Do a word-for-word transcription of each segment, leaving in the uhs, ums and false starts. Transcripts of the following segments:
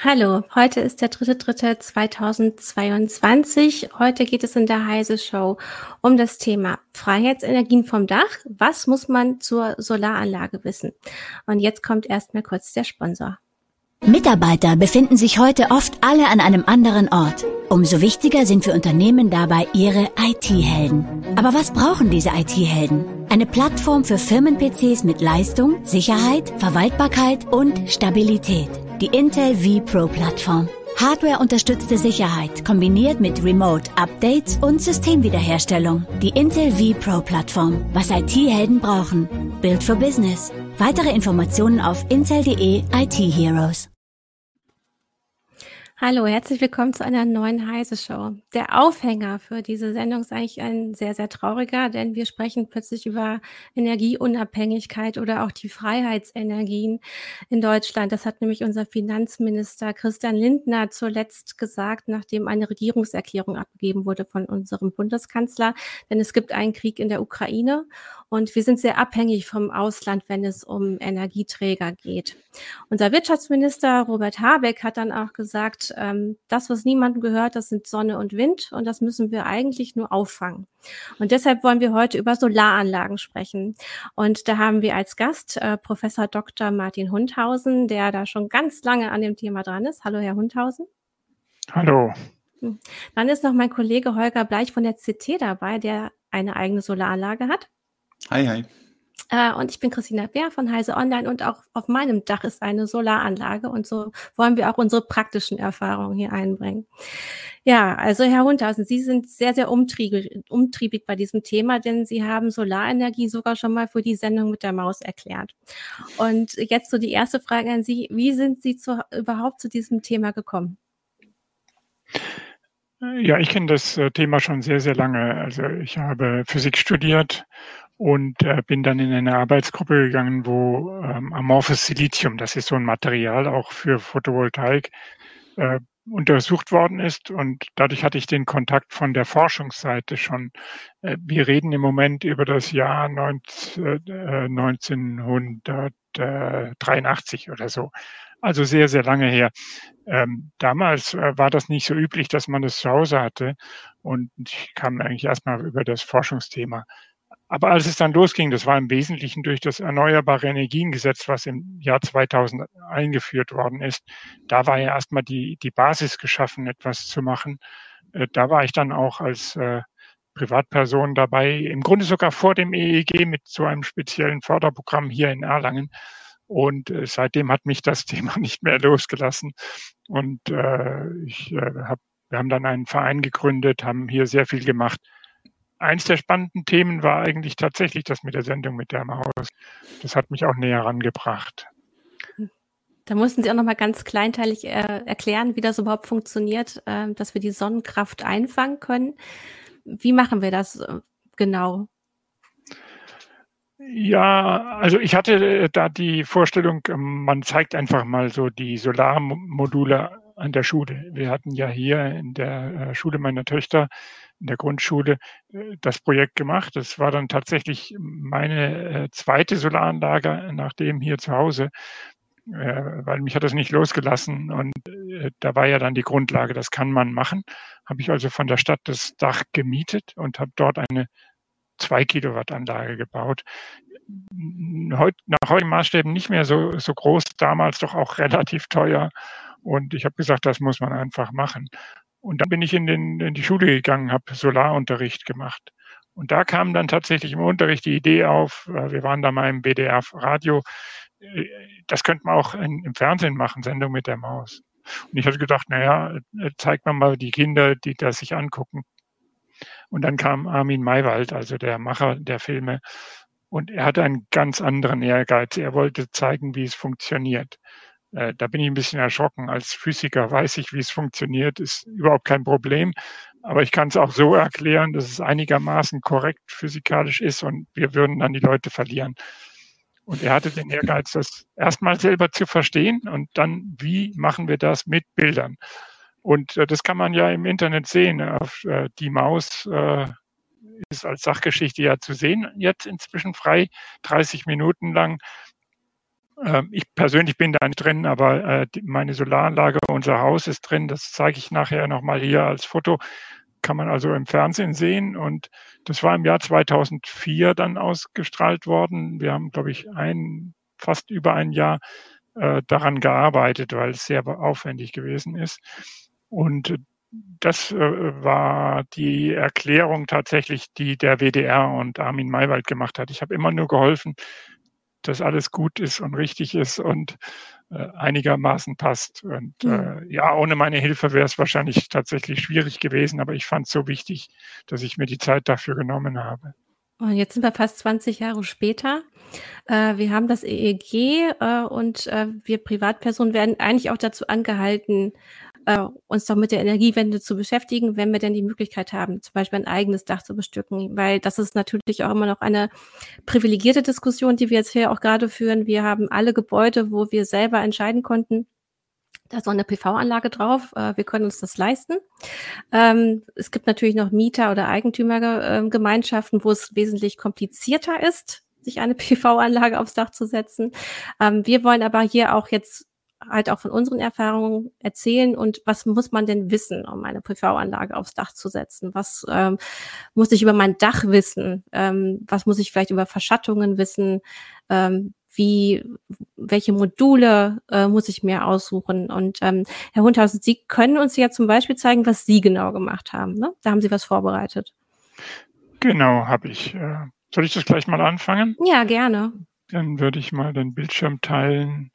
Hallo, heute ist der dritte dritte zweitausendzweiundzwanzig. Heute geht es in der Heise Show um das Thema Freiheitsenergien vom Dach. Was muss man zur Solaranlage wissen? Und jetzt kommt erstmal kurz der Sponsor. Mitarbeiter befinden sich heute oft alle an einem anderen Ort. Umso wichtiger sind für Unternehmen dabei ihre I T-Helden. Aber was brauchen diese I T-Helden? Eine Plattform für Firmen-P Cs mit Leistung, Sicherheit, Verwaltbarkeit und Stabilität. Die Intel vPro-Plattform. Hardware-unterstützte Sicherheit kombiniert mit Remote-Updates und Systemwiederherstellung. Die Intel vPro-Plattform. Was I T-Helden brauchen. Built for Business. Weitere Informationen auf intel punkt de I T Heroes. Hallo, herzlich willkommen zu einer neuen Heise Show. Der Aufhänger für diese Sendung ist eigentlich ein sehr, sehr trauriger, denn wir sprechen plötzlich über Energieunabhängigkeit oder auch die Freiheitsenergien in Deutschland. Das hat nämlich unser Finanzminister Christian Lindner zuletzt gesagt, nachdem eine Regierungserklärung abgegeben wurde von unserem Bundeskanzler. Denn es gibt einen Krieg in der Ukraine und wir sind sehr abhängig vom Ausland, wenn es um Energieträger geht. Unser Wirtschaftsminister Robert Habeck hat dann auch gesagt, ähm, das, was niemandem gehört, das sind Sonne und Wind und das müssen wir eigentlich nur auffangen. Und deshalb wollen wir heute über Solaranlagen sprechen. Und da haben wir als Gast äh, Professor Doktor Martin Hundhausen, der da schon ganz lange an dem Thema dran ist. Hallo, Herr Hundhausen. Hallo. Dann ist noch mein Kollege Holger Bleich von der C T dabei, der eine eigene Solaranlage hat. Hi, hi. Äh, und ich bin Christina Bär von Heise Online und auch auf meinem Dach ist eine Solaranlage und so wollen wir auch unsere praktischen Erfahrungen hier einbringen. Ja, also Herr Hundhausen, Sie sind sehr, sehr umtriebig, umtriebig bei diesem Thema, denn Sie haben Solarenergie sogar schon mal für die Sendung mit der Maus erklärt. Und jetzt so die erste Frage an Sie, wie sind Sie zu, überhaupt zu diesem Thema gekommen? Ja, ich kenne das Thema schon sehr, sehr lange. Also ich habe Physik studiert und äh, bin dann in eine Arbeitsgruppe gegangen, wo ähm, amorphes Silizium, das ist so ein Material auch für Photovoltaik, äh, untersucht worden ist. Und dadurch hatte ich den Kontakt von der Forschungsseite schon. Äh, wir reden im Moment über das Jahr neunzehnhundertdreiundachtzig oder so. Also sehr, sehr lange her. Ähm, damals äh, war das nicht so üblich, dass man das zu Hause hatte. Und ich kam eigentlich erstmal über das Forschungsthema. Aber als es dann losging, das war im Wesentlichen durch das Erneuerbare Energiengesetz, was im Jahr zweitausend eingeführt worden ist. Da war ja erstmal die, die Basis geschaffen, etwas zu machen. Äh, da war ich dann auch als äh, Privatperson dabei, im Grunde sogar vor dem E E G mit so einem speziellen Förderprogramm hier in Erlangen. Und äh, seitdem hat mich das Thema nicht mehr losgelassen. Und äh, ich, äh, hab, wir haben dann einen Verein gegründet, haben hier sehr viel gemacht. Eins der spannenden Themen war eigentlich tatsächlich das mit der Sendung mit der Maus. Das hat mich auch näher rangebracht. Da mussten Sie auch noch mal ganz kleinteilig äh, erklären, wie das überhaupt funktioniert, äh, dass wir die Sonnenkraft einfangen können. Wie machen wir das äh, genau? Ja, also ich hatte da die Vorstellung, man zeigt einfach mal so die Solarmodule an der Schule. Wir hatten ja hier in der Schule meiner Töchter, in der Grundschule, das Projekt gemacht. Das war dann tatsächlich meine zweite Solaranlage nach dem hier zu Hause, weil mich hat das nicht losgelassen. Und da war ja dann die Grundlage, das kann man machen. Habe ich also von der Stadt das Dach gemietet und habe dort eine zwei Kilowatt Anlage gebaut. Heut, nach heutigen Maßstäben nicht mehr so, so groß, damals doch auch relativ teuer. Und ich habe gesagt, das muss man einfach machen. Und dann bin ich in, den, in die Schule gegangen, habe Solarunterricht gemacht. Und da kam dann tatsächlich im Unterricht die Idee auf, wir waren da mal im B D R-Radio, das könnte man auch in, im Fernsehen machen, Sendung mit der Maus. Und ich hatte gedacht, naja, zeigt man mal die Kinder, die das sich angucken. Und dann kam Armin Maywald, also der Macher der Filme, und er hatte einen ganz anderen Ehrgeiz. Er wollte zeigen, wie es funktioniert. Äh, da bin ich ein bisschen erschrocken. Als Physiker weiß ich, wie es funktioniert, ist überhaupt kein Problem. Aber ich kann es auch so erklären, dass es einigermaßen korrekt physikalisch ist und wir würden dann die Leute verlieren. Und er hatte den Ehrgeiz, das erstmal selber zu verstehen und dann, wie machen wir das mit Bildern? Und äh, das kann man ja im Internet sehen. Auf äh, die Maus äh, ist als Sachgeschichte ja zu sehen, jetzt inzwischen frei, dreißig Minuten lang. äh, ich persönlich bin da nicht drin, aber äh, die, meine Solaranlage, unser Haus ist drin. Das zeige ich nachher nochmal hier als Foto. Kann man also im Fernsehen sehen. Und das war im Jahr zweitausendvier dann ausgestrahlt worden. Wir haben, glaube ich, ein, fast über ein Jahr äh, daran gearbeitet, weil es sehr aufwendig gewesen ist. Und das äh, war die Erklärung tatsächlich, die der W D R und Armin Maywald gemacht hat. Ich habe immer nur geholfen, dass alles gut ist und richtig ist und äh, einigermaßen passt. Und Mhm. äh, ja, ohne meine Hilfe wäre es wahrscheinlich tatsächlich schwierig gewesen, aber ich fand es so wichtig, dass ich mir die Zeit dafür genommen habe. Und jetzt sind wir fast zwanzig Jahre später. Äh, wir haben das E E G äh, und äh, wir Privatpersonen werden eigentlich auch dazu angehalten, äh, uns doch mit der Energiewende zu beschäftigen, wenn wir denn die Möglichkeit haben, zum Beispiel ein eigenes Dach zu bestücken. Weil das ist natürlich auch immer noch eine privilegierte Diskussion, die wir jetzt hier auch gerade führen. Wir haben alle Gebäude, wo wir selber entscheiden konnten, da ist noch eine P V-Anlage drauf. Äh, wir können uns das leisten. Ähm, es gibt natürlich noch Mieter- oder Eigentümergemeinschaften, wo es wesentlich komplizierter ist, sich eine P V-Anlage aufs Dach zu setzen. Ähm, wir wollen aber hier auch jetzt halt auch von unseren Erfahrungen erzählen und was muss man denn wissen, um eine P V-Anlage aufs Dach zu setzen? Was ähm, muss ich über mein Dach wissen? Ähm, was muss ich vielleicht über Verschattungen wissen? Ähm, wie, welche Module äh, muss ich mir aussuchen? Und ähm, Herr Hundhausen, Sie können uns ja zum Beispiel zeigen, was Sie genau gemacht haben. Ne? Da haben Sie was vorbereitet. Genau, habe ich. Äh, soll ich das gleich mal anfangen? Ja, gerne. Dann würde ich mal den Bildschirm teilen.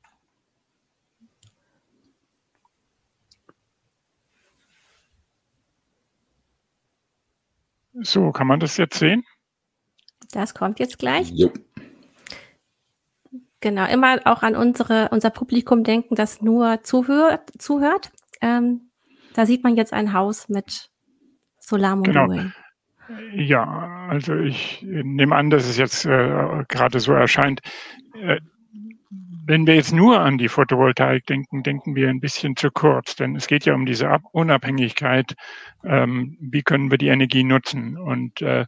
So, kann man das jetzt sehen? Das kommt jetzt gleich. Jo. Genau, immer auch an unsere, unser Publikum denken, das nur zuhört. zuhört. Ähm, da sieht man jetzt ein Haus mit Solarmodulen. Genau. Ja, also ich nehme an, dass es jetzt äh, gerade so erscheint. Äh, wenn wir jetzt nur an die Photovoltaik denken, denken wir ein bisschen zu kurz, denn es geht ja um diese Ab- Unabhängigkeit. Ähm, wie können wir die Energie nutzen? Und äh,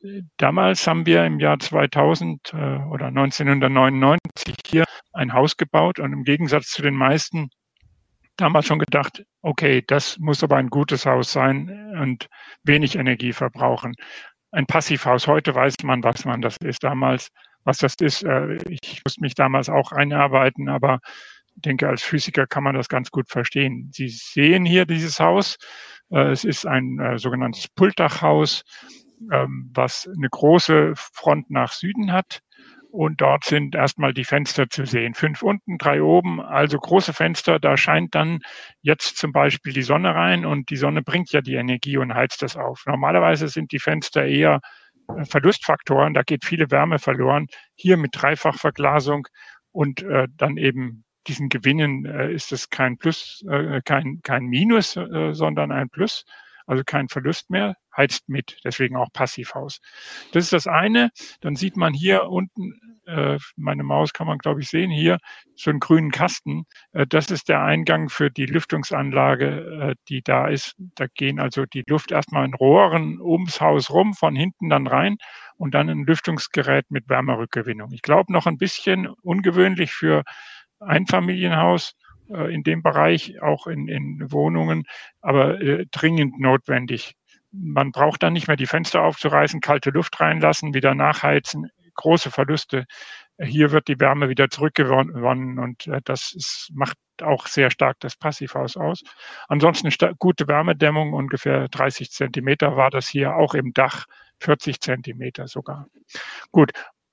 damals haben wir im Jahr zweitausend äh, oder neunzehnhundertneunundneunzig hier ein Haus gebaut und im Gegensatz zu den meisten damals schon gedacht, okay, das muss aber ein gutes Haus sein und wenig Energie verbrauchen. Ein Passivhaus, heute weiß man, was man das ist. Damals, was das ist, äh, ich musste mich damals auch einarbeiten, aber ich denke, als Physiker kann man das ganz gut verstehen. Sie sehen hier dieses Haus. Äh, es ist ein äh, sogenanntes Pultdachhaus, ähm, was eine große Front nach Süden hat. Und dort sind erstmal die Fenster zu sehen. Fünf unten, drei oben, also große Fenster. Da scheint dann jetzt zum Beispiel die Sonne rein und die Sonne bringt ja die Energie und heizt das auf. Normalerweise sind die Fenster eher Verlustfaktoren, da geht viele Wärme verloren. Hier mit Dreifachverglasung und äh, dann eben diesen Gewinnen äh, ist es kein Plus, äh, kein, kein Minus, äh, sondern ein Plus. Also kein Verlust mehr, heizt mit, deswegen auch Passivhaus. Das ist das eine. Dann sieht man hier unten, äh, meine Maus kann man, glaube ich, sehen, hier so einen grünen Kasten. Äh, das ist der Eingang für die Lüftungsanlage, äh, die da ist. Da gehen also die Luft erstmal in Rohren ums Haus rum, von hinten dann rein und dann ein Lüftungsgerät mit Wärmerückgewinnung. Ich glaube, noch ein bisschen ungewöhnlich für Einfamilienhaus, in dem Bereich, auch in, in Wohnungen, aber äh, dringend notwendig. Man braucht dann nicht mehr die Fenster aufzureißen, kalte Luft reinlassen, wieder nachheizen, große Verluste. Hier wird die Wärme wieder zurückgewonnen und äh, das ist, macht auch sehr stark das Passivhaus aus. Ansonsten gute Wärmedämmung, ungefähr dreißig Zentimeter war das hier, auch im Dach vierzig Zentimeter sogar. Gut.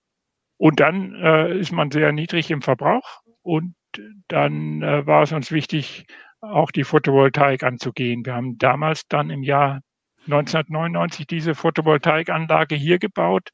Und dann äh, ist man sehr niedrig im Verbrauch und dann äh, war es uns wichtig, auch die Photovoltaik anzugehen. Wir haben damals dann im Jahr neunzehnhundertneunundneunzig diese Photovoltaikanlage hier gebaut.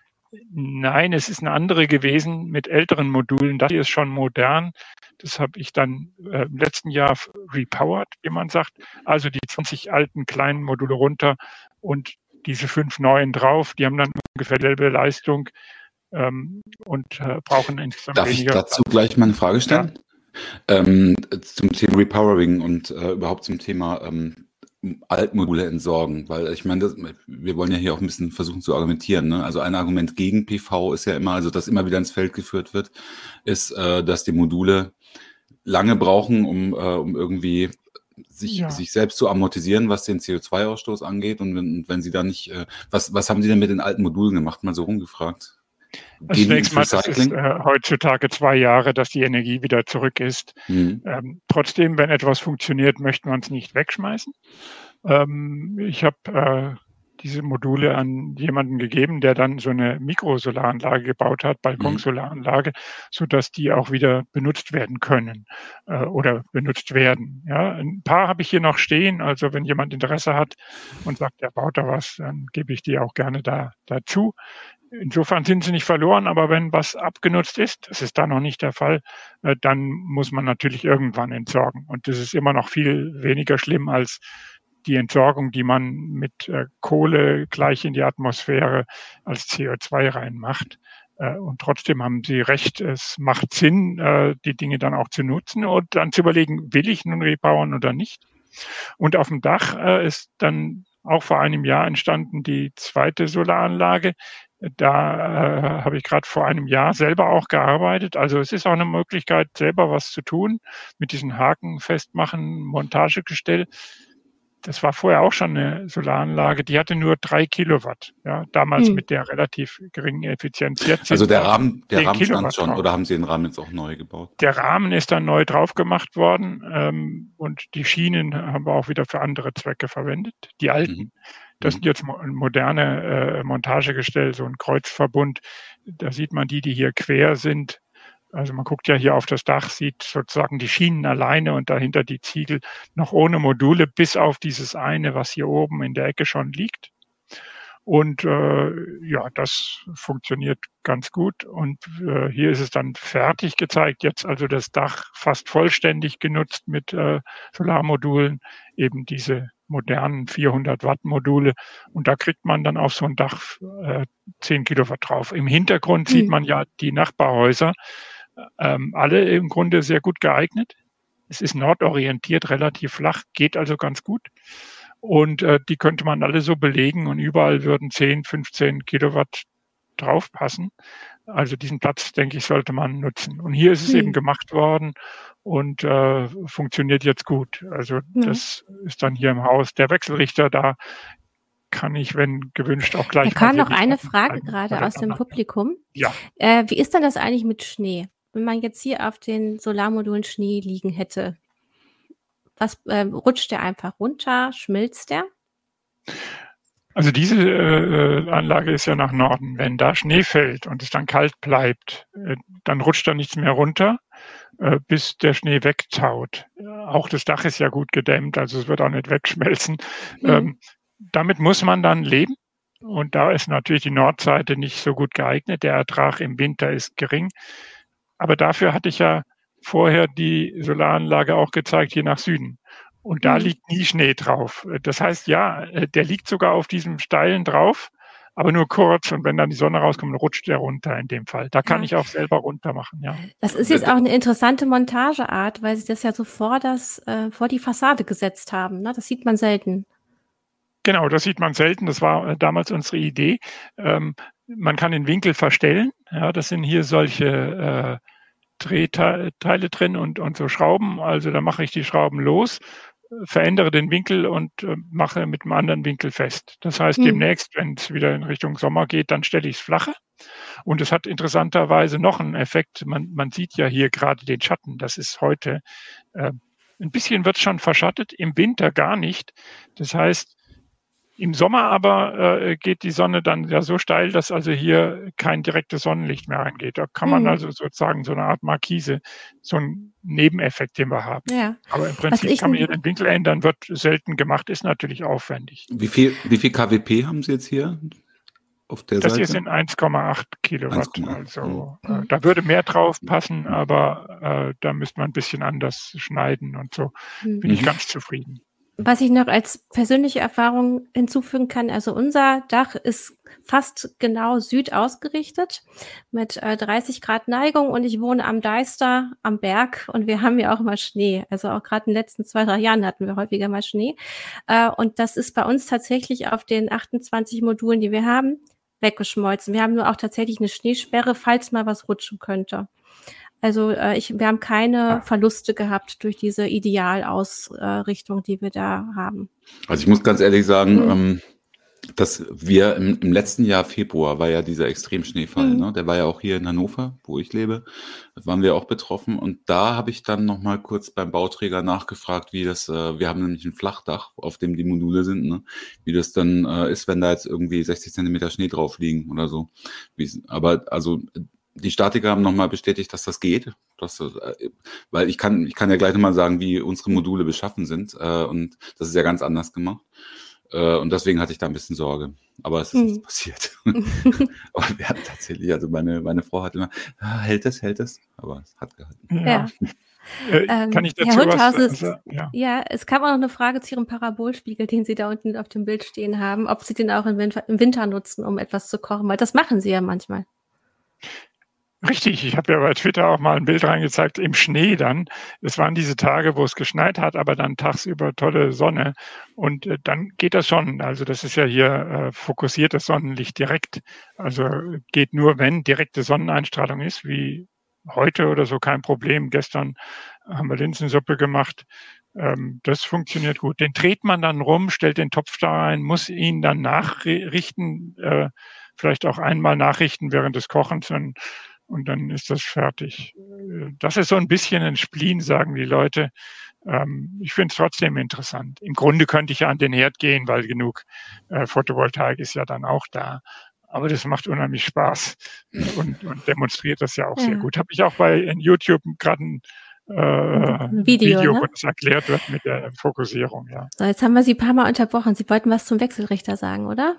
Nein, es ist eine andere gewesen mit älteren Modulen. Das hier ist schon modern. Das habe ich dann äh, im letzten Jahr repowered, wie man sagt. Also die zwanzig alten kleinen Module runter und diese fünf neuen drauf. Die haben dann ungefähr dieselbe Leistung. Ähm, und äh, brauchen insgesamt Darf weniger. Darf ich dazu gleich mal eine Frage stellen? Ja. Ähm, zum Thema Repowering und äh, überhaupt zum Thema ähm, Altmodule entsorgen? Weil ich meine, das, wir wollen ja hier auch ein bisschen versuchen zu argumentieren. Ne? Also ein Argument gegen P V ist ja immer, also das immer wieder ins Feld geführt wird, ist, äh, dass die Module lange brauchen, um, äh, um irgendwie sich, Ja. sich selbst zu amortisieren, was den C O zwei Ausstoß angeht. Und wenn, wenn sie da nicht, äh, was, was haben Sie denn mit den alten Modulen gemacht? Mal so rumgefragt. Also zunächst mal, das ist äh, heutzutage zwei Jahre, dass die Energie wieder zurück ist. Mhm. Ähm, trotzdem, wenn etwas funktioniert, möchte man es nicht wegschmeißen. Ähm, ich habe äh, diese Module an jemanden gegeben, der dann so eine Mikrosolaranlage gebaut hat, Balkonsolaranlage, sodass die auch wieder benutzt werden können äh, oder benutzt werden. Ja, ein paar habe ich hier noch stehen. Also wenn jemand Interesse hat und sagt, er baut da was, dann gebe ich die auch gerne da dazu. Insofern sind sie nicht verloren, aber wenn was abgenutzt ist, das ist da noch nicht der Fall, äh, dann muss man natürlich irgendwann entsorgen. Und das ist immer noch viel weniger schlimm als die Entsorgung, die man mit äh, Kohle gleich in die Atmosphäre als C O zwei reinmacht. Äh, und trotzdem haben Sie recht, es macht Sinn, äh, die Dinge dann auch zu nutzen und dann zu überlegen, will ich nun rebauen oder nicht. Und auf dem Dach äh, ist dann auch vor einem Jahr entstanden die zweite Solaranlage. Da äh, habe ich gerade vor einem Jahr selber auch gearbeitet. Also es ist auch eine Möglichkeit, selber was zu tun mit diesen Haken festmachen, Montagegestell. Das war vorher auch schon eine Solaranlage, die hatte nur drei Kilowatt, ja, damals hm. mit der relativ geringen Effizienz. Jetzt also der Rahmen, der Rahmen Kilowatt stand schon, drauf. Oder haben Sie den Rahmen jetzt auch neu gebaut? Der Rahmen ist dann neu drauf gemacht worden ähm, und die Schienen haben wir auch wieder für andere Zwecke verwendet, die alten. Mhm. Das sind jetzt moderne äh, Montagegestell, so ein Kreuzverbund. Da sieht man die, die hier quer sind. Also man guckt ja hier auf das Dach, sieht sozusagen die Schienen alleine und dahinter die Ziegel noch ohne Module, bis auf dieses eine, was hier oben in der Ecke schon liegt. Und äh, ja, das funktioniert ganz gut. Und äh, hier ist es dann fertig gezeigt. Jetzt also das Dach fast vollständig genutzt mit äh, Solarmodulen, eben diese modernen vierhundert Watt Module. Und da kriegt man dann auf so ein Dach äh, zehn Kilowatt drauf. Im Hintergrund mhm. sieht man ja die Nachbarhäuser. Ähm, alle im Grunde sehr gut geeignet. Es ist nordorientiert, relativ flach, geht also ganz gut. Und äh, die könnte man alle so belegen und überall würden zehn, fünfzehn Kilowatt draufpassen. Also diesen Platz, denke ich, sollte man nutzen. Und hier ist es hm. eben gemacht worden und äh, funktioniert jetzt gut. Also ja. das ist dann hier im Haus. Der Wechselrichter, da kann ich, wenn gewünscht, auch gleich. Da kam noch eine Frage gerade aus dem Publikum. Ja. Äh, wie ist denn das eigentlich mit Schnee? Wenn man jetzt hier auf den Solarmodulen Schnee liegen hätte, was äh, rutscht der einfach runter? Schmilzt der? Also diese äh, Anlage ist ja nach Norden. Wenn da Schnee fällt und es dann kalt bleibt, äh, dann rutscht da nichts mehr runter, äh, bis der Schnee wegtaut. Auch das Dach ist ja gut gedämmt, also es wird auch nicht wegschmelzen. Mhm. Ähm, damit muss man dann leben. Und da ist natürlich die Nordseite nicht so gut geeignet. Der Ertrag im Winter ist gering. Aber dafür hatte ich ja vorher die Solaranlage auch gezeigt, hier nach Süden. Und da mhm. liegt nie Schnee drauf. Das heißt, ja, der liegt sogar auf diesem Steilen drauf, aber nur kurz. Und wenn dann die Sonne rauskommt, rutscht der runter in dem Fall. Da kann ja. ich auch selber runter machen, ja. Das ist jetzt auch eine interessante Montageart, weil sie das ja so vor, das, äh, vor die Fassade gesetzt haben. Ne? Das sieht man selten. Genau, das sieht man selten. Das war damals unsere Idee. Ähm, man kann den Winkel verstellen. Ja, das sind hier solche äh, Drehteile drin und, und so Schrauben. Also da mache ich die Schrauben los, verändere den Winkel und äh, mache mit einem anderen Winkel fest. Das heißt, hm. demnächst, wenn es wieder in Richtung Sommer geht, dann stelle ich es flacher. Und es hat interessanterweise noch einen Effekt. Man, man sieht ja hier gerade den Schatten. Das ist heute, äh, ein bisschen wird schon verschattet, im Winter gar nicht. Das heißt, im Sommer aber äh, geht die Sonne dann ja so steil, dass also hier kein direktes Sonnenlicht mehr reingeht. Da kann man mhm. also sozusagen so eine Art Markise, so einen Nebeneffekt, den wir haben. Ja. Aber im Prinzip kann man hier den Winkel ändern, wird selten gemacht, ist natürlich aufwendig. Wie viel, wie viel K W P haben Sie jetzt hier auf der das Seite? Das hier sind eins Komma acht Kilowatt. eins Komma acht. Also mhm. äh, da würde mehr drauf passen, aber äh, da müsste man ein bisschen anders schneiden und so. Mhm. Bin ich ganz zufrieden. Was ich noch als persönliche Erfahrung hinzufügen kann, also unser Dach ist fast genau Süd ausgerichtet mit äh, dreißig Grad Neigung und ich wohne am Deister am Berg und wir haben ja auch immer Schnee. Also auch gerade in den letzten zwei, drei Jahren hatten wir häufiger mal Schnee. Äh, und das ist bei uns tatsächlich auf den achtundzwanzig Modulen, die wir haben, weggeschmolzen. Wir haben nur auch tatsächlich eine Schneesperre, falls mal was rutschen könnte. Also äh, ich, wir haben keine Verluste gehabt durch diese Idealausrichtung, die wir da haben. Also ich muss ganz ehrlich sagen, Mhm. ähm, dass wir im, im letzten Jahr Februar war ja dieser Extremschneefall, Mhm. ne? Der war ja auch hier in Hannover, wo ich lebe, da waren wir auch betroffen und da habe ich dann noch mal kurz beim Bauträger nachgefragt, wie das, äh, wir haben nämlich ein Flachdach, auf dem die Module sind, ne? Wie das dann äh, ist, wenn da jetzt irgendwie sechzig Zentimeter Schnee drauf liegen oder so. Wie, aber also die Statiker haben nochmal bestätigt, dass das geht, dass, äh, weil ich kann, ich kann ja gleich nochmal sagen, wie unsere Module beschaffen sind äh, und das ist ja ganz anders gemacht. Äh, und deswegen hatte ich da ein bisschen Sorge. Aber es ist nichts Mhm. passiert. Aber wir hatten tatsächlich, also meine, meine Frau hat immer, ah, hält es, hält es, aber es hat gehalten. Ja. Ja. Äh, kann Ähm, ich Herr dazu was Hundhausen, es, sagen? Ja. ja, es kam auch noch eine Frage zu Ihrem Parabolspiegel, den Sie da unten auf dem Bild stehen haben, ob Sie den auch im Winter, im Winter nutzen, um etwas zu kochen, weil das machen Sie ja manchmal. Richtig, ich habe ja bei Twitter auch mal ein Bild reingezeigt im Schnee dann. Es waren diese Tage, wo es geschneit hat, aber dann tagsüber tolle Sonne. Und äh, dann geht das schon. Also das ist ja hier äh, fokussiertes Sonnenlicht direkt. Also geht nur, wenn direkte Sonneneinstrahlung ist, wie heute oder so, kein Problem. Gestern haben wir Linsensuppe gemacht. Ähm, das funktioniert gut. Den dreht man dann rum, stellt den Topf da rein, muss ihn dann nachrichten, äh, vielleicht auch einmal nachrichten während des Kochens. Und Und dann ist das fertig. Das ist so ein bisschen ein Spleen, sagen die Leute. Ähm, ich finde es trotzdem interessant. Im Grunde könnte ich ja an den Herd gehen, weil genug äh, Photovoltaik ist ja dann auch da. Aber das macht unheimlich Spaß und, und demonstriert das ja auch sehr Ja. gut. Habe ich auch bei in YouTube gerade ein äh, Ein Video, Video, ne? wo das erklärt wird mit der Fokussierung, ja. So, jetzt haben wir Sie ein paar Mal unterbrochen. Sie wollten was zum Wechselrichter sagen, oder?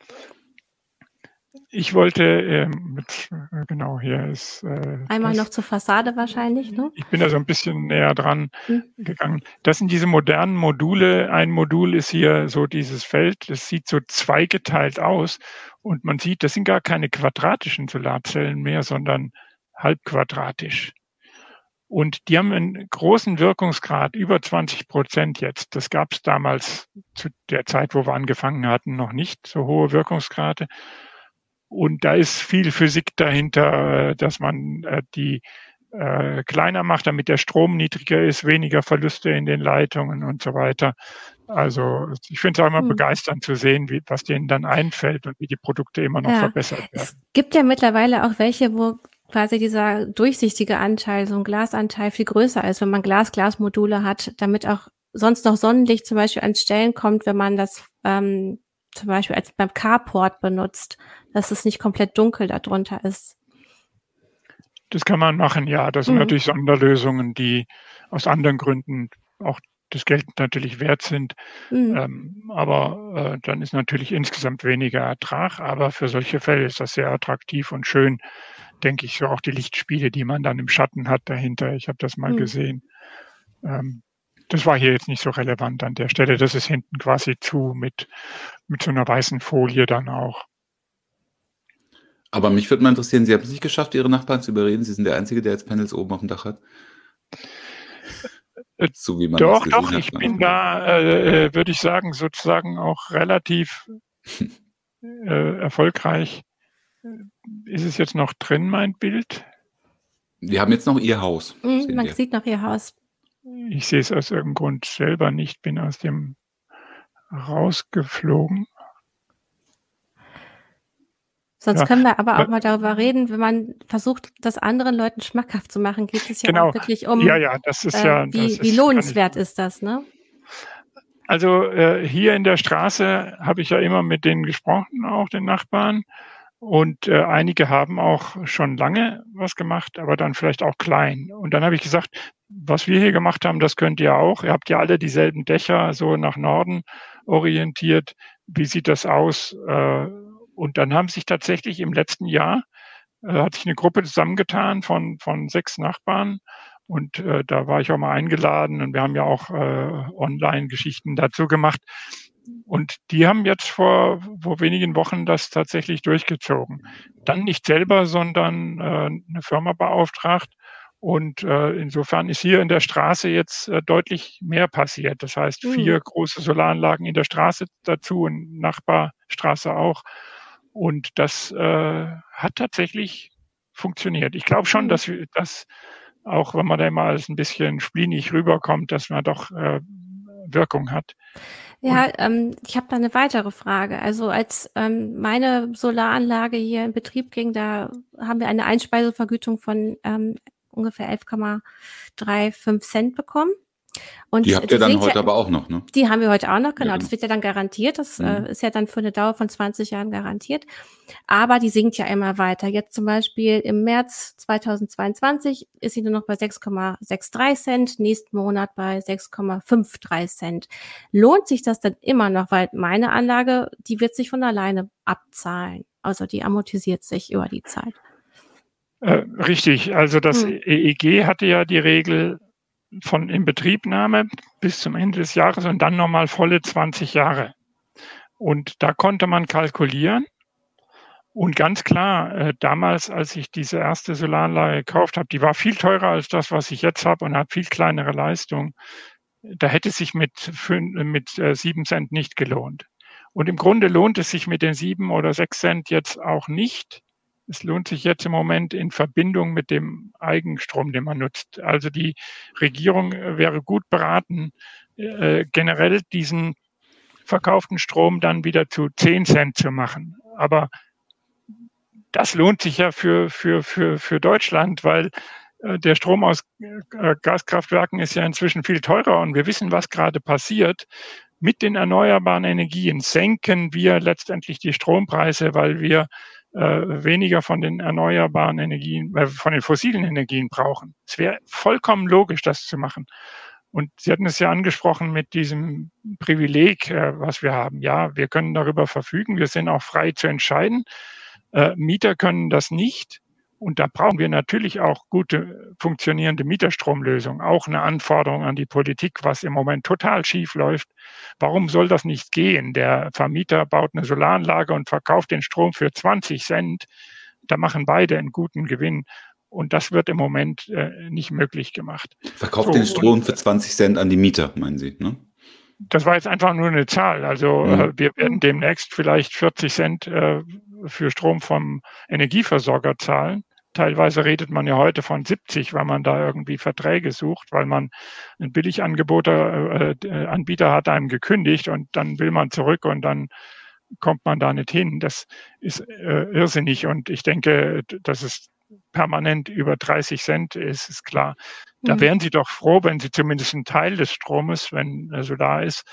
Ich wollte, ähm, mit, äh, genau, hier ist äh, Einmal das. noch zur Fassade wahrscheinlich, ne? Ich bin da so ein bisschen näher dran Hm. gegangen. Das sind diese modernen Module. Ein Modul ist hier so dieses Feld, das sieht so zweigeteilt aus und man sieht, das sind gar keine quadratischen Solarzellen mehr, sondern halbquadratisch. Und die haben einen großen Wirkungsgrad, über zwanzig Prozent jetzt. Das gab es damals zu der Zeit, wo wir angefangen hatten, noch nicht so hohe Wirkungsgrade. Und da ist viel Physik dahinter, dass man äh, die äh, kleiner macht, damit der Strom niedriger ist, weniger Verluste in den Leitungen und so weiter. Also ich finde es auch immer Hm. begeisternd zu sehen, wie, was denen dann einfällt und wie die Produkte immer noch Ja. verbessert werden. Es gibt ja mittlerweile auch welche, wo quasi dieser durchsichtige Anteil, so ein Glasanteil viel größer ist, wenn man Glas-Glas-Module hat, damit auch sonst noch Sonnenlicht zum Beispiel an Stellen kommt, wenn man das ähm, zum Beispiel als beim Carport benutzt, dass es nicht komplett dunkel darunter ist. Das kann man machen, ja. Das sind Mhm. natürlich Sonderlösungen, die aus anderen Gründen auch das Geld natürlich wert sind. Mhm. Ähm, aber äh, dann ist natürlich insgesamt weniger Ertrag. Aber für solche Fälle ist das sehr attraktiv und schön, denke ich, so auch die Lichtspiele, die man dann im Schatten hat dahinter. Ich habe das mal Mhm. gesehen. Ähm, das war hier jetzt nicht so relevant an der Stelle. Das ist hinten quasi zu mit, mit so einer weißen Folie dann auch. Aber mich würde mal interessieren, Sie haben es nicht geschafft, Ihre Nachbarn zu überreden. Sie sind der Einzige, der jetzt Panels oben auf dem Dach hat. Äh, So wie man Doch, das gesehen doch, hat. ich bin da, äh, äh, würde ich sagen, sozusagen auch relativ äh, erfolgreich. Ist es jetzt noch drin, mein Bild? Wir haben jetzt noch Ihr Haus. Mhm. Sehen Man wir. sieht noch Ihr Haus. Ich sehe es aus irgendeinem Grund selber nicht, bin aus dem rausgeflogen. Sonst Ja, können wir aber auch äh, mal darüber reden, wenn man versucht, das anderen Leuten schmackhaft zu machen, geht es ja genau. auch wirklich um, Ja, ja, das ist äh, ja, wie, das wie ist, lohnenswert kann ich, ist das, ne? Also äh, hier in der Straße habe ich ja immer mit denen gesprochen, auch den Nachbarn. Und äh, einige haben auch schon lange was gemacht, aber dann vielleicht auch klein. Und dann habe ich gesagt, was wir hier gemacht haben, das könnt ihr auch. Ihr habt ja alle dieselben Dächer, so nach Norden orientiert. Wie sieht das aus? Äh, und dann haben sich tatsächlich im letzten Jahr, äh, hat sich eine Gruppe zusammengetan von, von sechs Nachbarn Und äh, da war ich auch mal eingeladen und wir haben ja auch äh, Online-Geschichten dazu gemacht. Und die haben jetzt vor, vor wenigen Wochen das tatsächlich durchgezogen. Dann nicht selber, sondern äh, eine Firma beauftragt. Und äh, insofern ist hier in der Straße jetzt äh, deutlich mehr passiert. Das heißt, vier Mhm. große Solaranlagen in der Straße dazu und Nachbarstraße auch. Und das äh, hat tatsächlich funktioniert. Ich glaube schon, Mhm. dass wir das, auch wenn man da immer als ein bisschen spleenig rüberkommt, dass man doch äh, Wirkung hat. Und Ja, ähm, ich habe da eine weitere Frage. Also als ähm, meine Solaranlage hier in Betrieb ging, da haben wir eine Einspeisevergütung von ähm, ungefähr elf Komma fünfunddreißig Cent bekommen. Die Und habt ihr die dann sinkt ja, heute aber auch noch, ne? die haben wir heute auch noch, Ja, genau. genau. Das wird ja dann garantiert. Das Mhm. äh, ist ja dann für eine Dauer von zwanzig Jahren garantiert. Aber die sinkt ja immer weiter. Jetzt zum Beispiel im März zweitausendzweiundzwanzig ist sie nur noch bei sechs Komma dreiundsechzig Cent, nächsten Monat bei sechs Komma dreiundfünfzig Cent. Lohnt sich das dann immer noch? Weil meine Anlage, die wird sich von alleine abzahlen. Also die amortisiert sich über die Zeit. Äh, richtig, also das Hm. E E G hatte ja die Regel von Inbetriebnahme bis zum Ende des Jahres und dann nochmal volle zwanzig Jahre. Und da konnte man kalkulieren. Und ganz klar, äh, damals, als ich diese erste Solaranlage gekauft habe, die war viel teurer als das, was ich jetzt habe und hat viel kleinere Leistung. Da hätte es sich mit, fün- mit äh, sieben Cent nicht gelohnt. Und im Grunde lohnt es sich mit den sieben oder sechs Cent jetzt auch nicht. Es lohnt sich jetzt im Moment in Verbindung mit dem Eigenstrom, den man nutzt. Also die Regierung äh, wäre gut beraten, äh, generell diesen verkauften Strom dann wieder zu zehn Cent zu machen. Aber das lohnt sich ja für, für, für, für Deutschland, weil äh, der Strom aus äh, Gaskraftwerken ist ja inzwischen viel teurer und wir wissen, was gerade passiert. Mit den erneuerbaren Energien senken wir letztendlich die Strompreise, weil wir äh, weniger von den erneuerbaren Energien, äh, von den fossilen Energien brauchen. Es wäre vollkommen logisch, das zu machen. Und Sie hatten es ja angesprochen mit diesem Privileg, äh, was wir haben. Ja, wir können darüber verfügen. Wir sind auch frei zu entscheiden. Äh, Mieter können das nicht. Und da brauchen wir natürlich auch gute, funktionierende Mieterstromlösungen. Auch eine Anforderung an die Politik, was im Moment total schief läuft. Warum soll das nicht gehen? Der Vermieter baut eine Solaranlage und verkauft den Strom für zwanzig Cent. Da machen beide einen guten Gewinn. Und das wird im Moment äh, nicht möglich gemacht. Verkauft So, den und Strom für zwanzig Cent an die Mieter, meinen Sie, ne? das war jetzt einfach nur eine Zahl. Also äh, Mhm. wir werden demnächst vielleicht vierzig Cent äh, für Strom vom Energieversorger zahlen. Teilweise redet man ja heute von siebzig, weil man da irgendwie Verträge sucht, weil man einen Billiganbieter äh, Anbieter hat einem gekündigt und dann will man zurück und dann kommt man da nicht hin. Das ist äh, irrsinnig und ich denke, dass es permanent über dreißig Cent ist, ist klar. Da Hm. wären Sie doch froh, wenn Sie zumindest einen Teil des Stromes, wenn er Solar ist,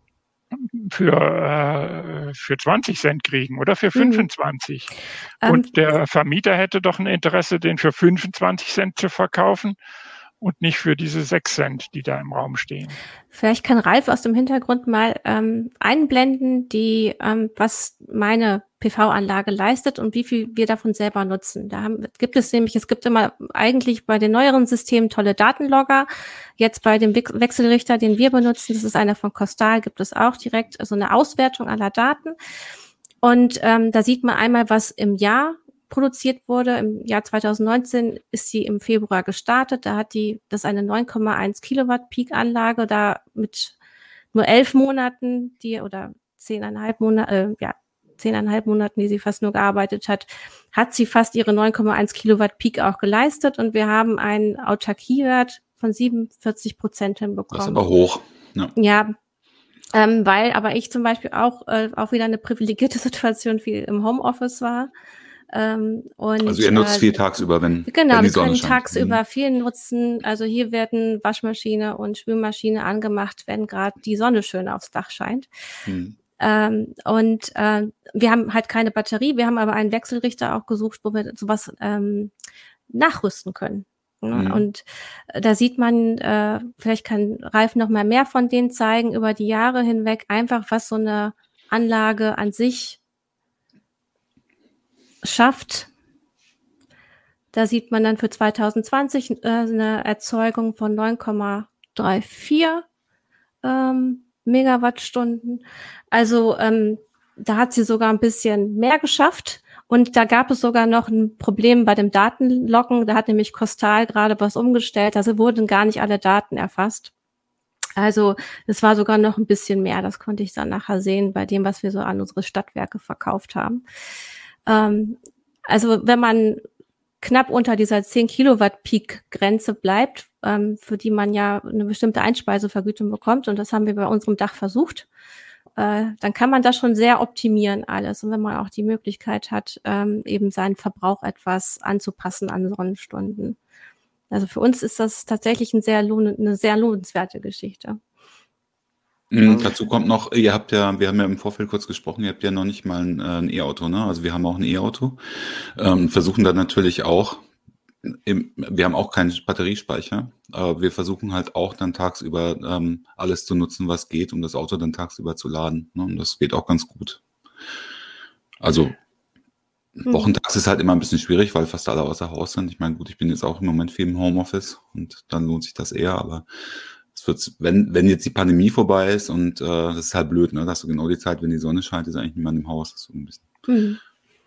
für, äh, für zwanzig Cent kriegen oder für Mhm. fünfundzwanzig. Ähm, Und der Vermieter hätte doch ein Interesse, den für fünfundzwanzig Cent zu verkaufen und nicht für diese sechs Cent, die da im Raum stehen. Vielleicht kann Ralf aus dem Hintergrund mal ähm, einblenden, die, ähm, was meine P V-Anlage leistet und wie viel wir davon selber nutzen. Da haben, gibt es nämlich, es gibt immer eigentlich bei den neueren Systemen tolle Datenlogger. Jetzt bei dem Wech- Wechselrichter, den wir benutzen, das ist einer von Costal, gibt es auch direkt so eine Auswertung aller Daten. Und ähm, da sieht man einmal, was im Jahr produziert wurde. Im Jahr zweitausendneunzehn ist sie im Februar gestartet. Da hat die, das ist eine neun Komma eins Kilowatt Peak-Anlage, da mit nur elf Monaten, die oder zehneinhalb Monate, äh, ja, zehneinhalb Monaten, die sie fast nur gearbeitet hat, hat sie fast ihre neun Komma eins Kilowatt Peak auch geleistet und wir haben einen Autarkiewert von siebenundvierzig Prozent Das ist hinbekommen. aber hoch. Ja. Ja, ähm, weil aber ich zum Beispiel auch, äh, auch wieder eine privilegierte Situation viel im Homeoffice war. Ähm, und Also ihr nutzt äh, viel tagsüber, wenn, genau, wenn die wir Sonne können scheint. tagsüber Mhm. viel nutzen. Also hier werden Waschmaschine und Spülmaschine angemacht, wenn gerade die Sonne schön aufs Dach scheint. Mhm. Ähm, und äh, wir haben halt keine Batterie, wir haben aber einen Wechselrichter auch gesucht, wo wir sowas ähm, nachrüsten können. Ne? Mhm. Und äh, da sieht man, äh, vielleicht kann Ralf noch mal mehr von denen zeigen, über die Jahre hinweg, einfach was so eine Anlage an sich schafft. Da sieht man dann für zweitausendzwanzig äh, eine Erzeugung von neun Komma vierunddreißig ähm, Megawattstunden. Also ähm, da hat sie sogar ein bisschen mehr geschafft. Und da gab es sogar noch ein Problem bei dem Datenloggen. Da hat nämlich Costal gerade was umgestellt. Also wurden gar nicht alle Daten erfasst. Also es war sogar noch ein bisschen mehr. Das konnte ich dann nachher sehen bei dem, was wir so an unsere Stadtwerke verkauft haben. Ähm, also wenn man knapp unter dieser zehn Kilowatt Peak-Grenze bleibt, ähm, für die man ja eine bestimmte Einspeisevergütung bekommt, und das haben wir bei unserem Dach versucht, äh, dann kann man das schon sehr optimieren alles. Und wenn man auch die Möglichkeit hat, ähm, eben seinen Verbrauch etwas anzupassen an Sonnenstunden. Also für uns ist das tatsächlich ein sehr lohn- eine sehr lohnenswerte Geschichte. Mhm, dazu kommt noch, ihr habt ja, wir haben ja im Vorfeld kurz gesprochen, ihr habt ja noch nicht mal ein, äh, ein E-Auto, ne? Also wir haben auch ein E-Auto, ähm, versuchen dann natürlich auch, im, wir haben auch keinen Batteriespeicher, aber wir versuchen halt auch dann tagsüber ähm, alles zu nutzen, was geht, um das Auto dann tagsüber zu laden. Ne? Und das geht auch ganz gut. Also Mhm. wochentags ist halt immer ein bisschen schwierig, weil fast alle außer Haus sind. Ich meine, gut, ich bin jetzt auch im Moment viel im Homeoffice und dann lohnt sich das eher, aber es wird, wenn, wenn jetzt die Pandemie vorbei ist und äh, das ist halt blöd, ne? Da hast du genau die Zeit, wenn die Sonne scheint, ist eigentlich niemand im Haus. Das ist so ein bisschen. Mhm.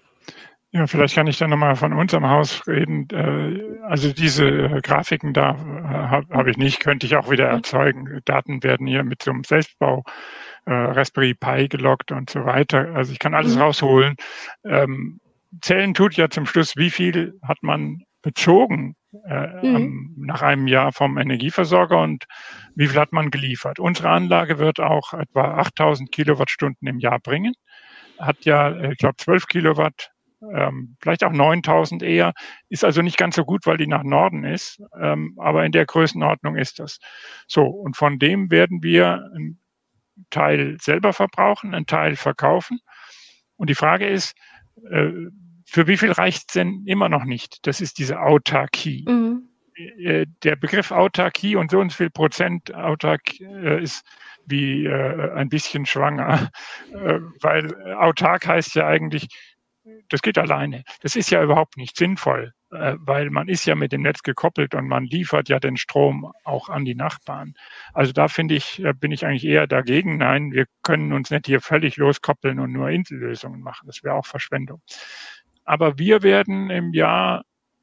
Ja, vielleicht kann ich dann nochmal von unserem Haus reden. Äh, Also diese äh, Grafiken da habe hab ich nicht, könnte ich auch wieder erzeugen. Daten werden hier mit so einem Selbstbau äh, Raspberry Pi geloggt und so weiter. Also ich kann alles Mhm. rausholen. Ähm, Zählen tut ja zum Schluss, wie viel hat man bezogen äh, Mhm. am, nach einem Jahr vom Energieversorger und wie viel hat man geliefert. Unsere Anlage wird auch etwa achttausend Kilowattstunden im Jahr bringen. Hat ja, äh, ich glaube, zwölf Kilowatt, ähm, vielleicht auch neuntausend eher. Ist also nicht ganz so gut, weil die nach Norden ist, ähm, aber in der Größenordnung ist das. So, und von dem werden wir einen Teil selber verbrauchen, einen Teil verkaufen. Und die Frage ist, äh, für wie viel reicht es denn immer noch nicht? Das ist diese Autarkie. Mhm. Äh, Der Begriff Autarkie und so und so viel Prozent Autark äh, ist wie äh, ein bisschen schwanger, äh, weil autark heißt ja eigentlich, das geht alleine. Das ist ja überhaupt nicht sinnvoll, äh, weil man ist ja mit dem Netz gekoppelt und man liefert ja den Strom auch an die Nachbarn. Also da finde ich, äh, bin ich eigentlich eher dagegen. Nein, wir können uns nicht hier völlig loskoppeln und nur Insellösungen machen. Das wäre auch Verschwendung. Aber wir werden im Jahr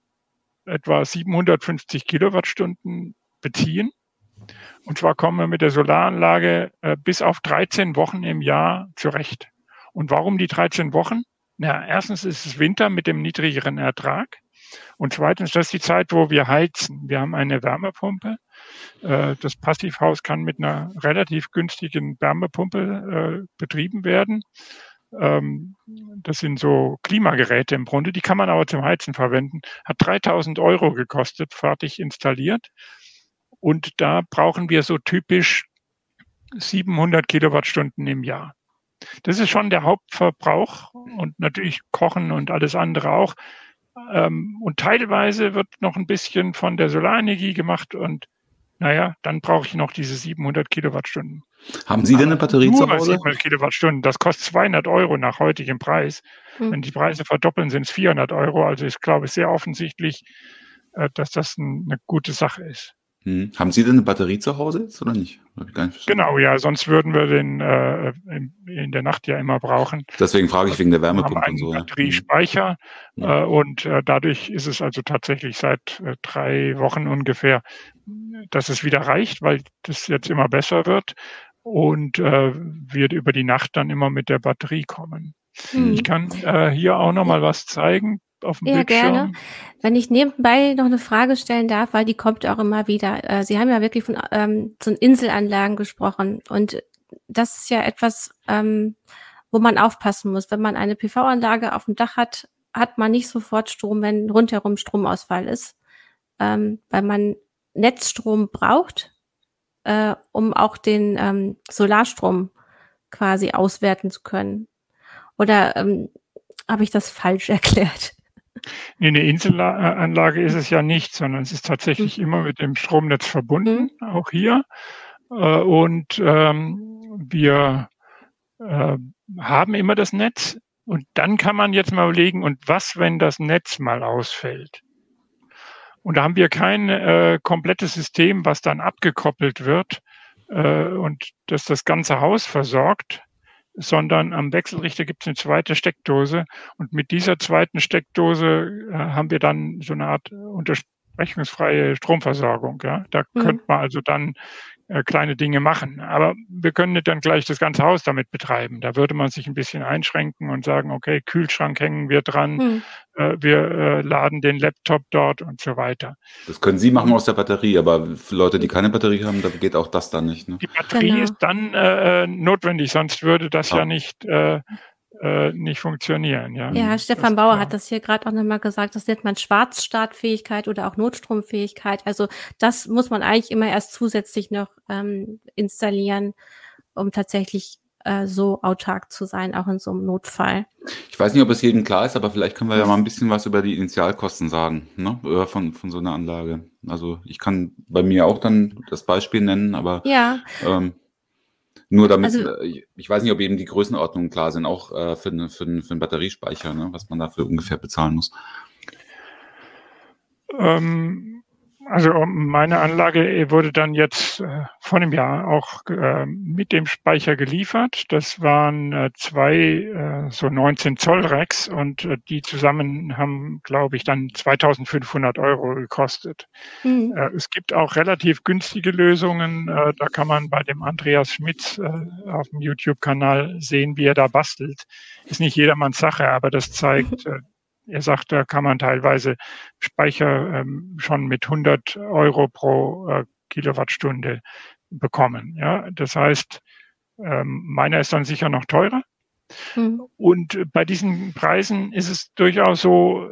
etwa siebenhundertfünfzig Kilowattstunden beziehen. Und zwar kommen wir mit der Solaranlage äh, bis auf dreizehn Wochen im Jahr zurecht. Und warum die dreizehn Wochen? Na, erstens ist es Winter mit dem niedrigeren Ertrag. Und zweitens, das ist die Zeit, wo wir heizen. Wir haben eine Wärmepumpe. Äh, das Passivhaus kann mit einer relativ günstigen Wärmepumpe äh, betrieben werden. Ähm, das sind so Klimageräte im Grunde, die kann man aber zum Heizen verwenden. Hat dreitausend Euro gekostet, fertig installiert. Und da brauchen wir so typisch siebenhundert Kilowattstunden im Jahr. Das ist schon der Hauptverbrauch und natürlich Kochen und alles andere auch. Ähm, und teilweise wird noch ein bisschen von der Solarenergie gemacht und naja, dann brauche ich noch diese siebenhundert Kilowattstunden. Haben Sie denn eine Batterie Nur zu Hause? siebenhundert Kilowattstunden, das kostet zweihundert Euro nach heutigem Preis. Mhm. Wenn die Preise verdoppeln, sind es vierhundert Euro. Also ich glaube, sehr offensichtlich, äh, dass das ein, eine gute Sache ist. Hm. Haben Sie denn eine Batterie zu Hause jetzt oder nicht? Hab ich gar nicht verstanden. Genau, ja, sonst würden wir den äh, in, in der Nacht ja immer brauchen. Deswegen frage ich wegen der Wir haben Wärmepumpe und einen so. Ja. Hm. Batteriespeicher Hm. äh, und äh, dadurch ist es also tatsächlich seit äh, drei Wochen ungefähr, dass es wieder reicht, weil das jetzt immer besser wird und äh, wir über die Nacht dann immer mit der Batterie kommen. Mhm. Ich kann äh, hier auch noch mal was zeigen auf dem Ja, Bildschirm. gerne. Wenn ich nebenbei noch eine Frage stellen darf, weil die kommt auch immer wieder. Äh, Sie haben ja wirklich von ähm, so Inselanlagen gesprochen und das ist ja etwas, ähm, wo man aufpassen muss. Wenn man eine P V-Anlage auf dem Dach hat, hat man nicht sofort Strom, wenn rundherum Stromausfall ist, ähm, weil man Netzstrom braucht, äh, um auch den ähm, Solarstrom quasi auswerten zu können. Oder ähm, habe ich das falsch erklärt? Nee, eine Inselanlage ist es ja nicht, sondern es ist tatsächlich immer mit dem Stromnetz verbunden, auch hier. Äh, Und ähm, wir äh, haben immer das Netz. Und dann kann man jetzt mal überlegen, und was, wenn das Netz mal ausfällt? Und da haben wir kein äh, komplettes System, was dann abgekoppelt wird äh, und das das ganze Haus versorgt, sondern am Wechselrichter gibt es eine zweite Steckdose. Und mit dieser zweiten Steckdose äh, haben wir dann so eine Art unterbrechungsfreie Stromversorgung. Ja? Da Mhm. könnte man also dann äh, kleine Dinge machen. Aber wir können nicht dann gleich das ganze Haus damit betreiben. Da würde man sich ein bisschen einschränken und sagen, okay, Kühlschrank hängen wir dran, Mhm. äh, wir äh, laden den Laptop dort und so weiter. Das können Sie machen Und aus der Batterie, aber für Leute, die keine Batterie haben, da geht auch das dann nicht. Ne? die Batterie Genau. ist dann äh, notwendig, sonst würde das Ah. ja nicht, äh, äh, nicht funktionieren. Ja, Ja, Mhm. Stefan das ist Bauer klar. hat das hier gerade auch nochmal gesagt, das nennt man Schwarzstartfähigkeit oder auch Notstromfähigkeit. Also das muss man eigentlich immer erst zusätzlich noch ähm, installieren, um tatsächlich äh, so autark zu sein, auch in so einem Notfall. Ich weiß nicht, ob es jedem klar ist, aber vielleicht können wir ja Mhm. mal ein bisschen was über die Initialkosten sagen, ne? Oder Von, von so einer Anlage. Also ich kann bei mir auch dann das Beispiel nennen, aber Ja, ähm, nur damit, also äh, ich, ich weiß nicht, ob eben die Größenordnungen klar sind, auch äh, für, ne- für, einen- für einen Batteriespeicher, ne? Was man dafür ungefähr bezahlen muss. Ähm, also meine Anlage wurde dann jetzt äh, vor einem Jahr auch äh, mit dem Speicher geliefert. Das waren äh, zwei äh, so neunzehn Zoll Racks und äh, die zusammen haben, glaube ich, dann zweitausendfünfhundert Euro gekostet. mhm. Äh, es gibt auch relativ günstige Lösungen. Äh, da kann man bei dem Andreas Schmitz äh, auf dem YouTube-Kanal sehen, wie er da bastelt. Ist nicht jedermanns Sache, aber das zeigt, äh, er sagt, da kann man teilweise Speicher ähm, schon mit hundert Euro pro äh, Kilowattstunde bekommen. Ja, das heißt, ähm, meiner ist dann sicher noch teurer. Mhm. Und bei diesen Preisen ist es durchaus so,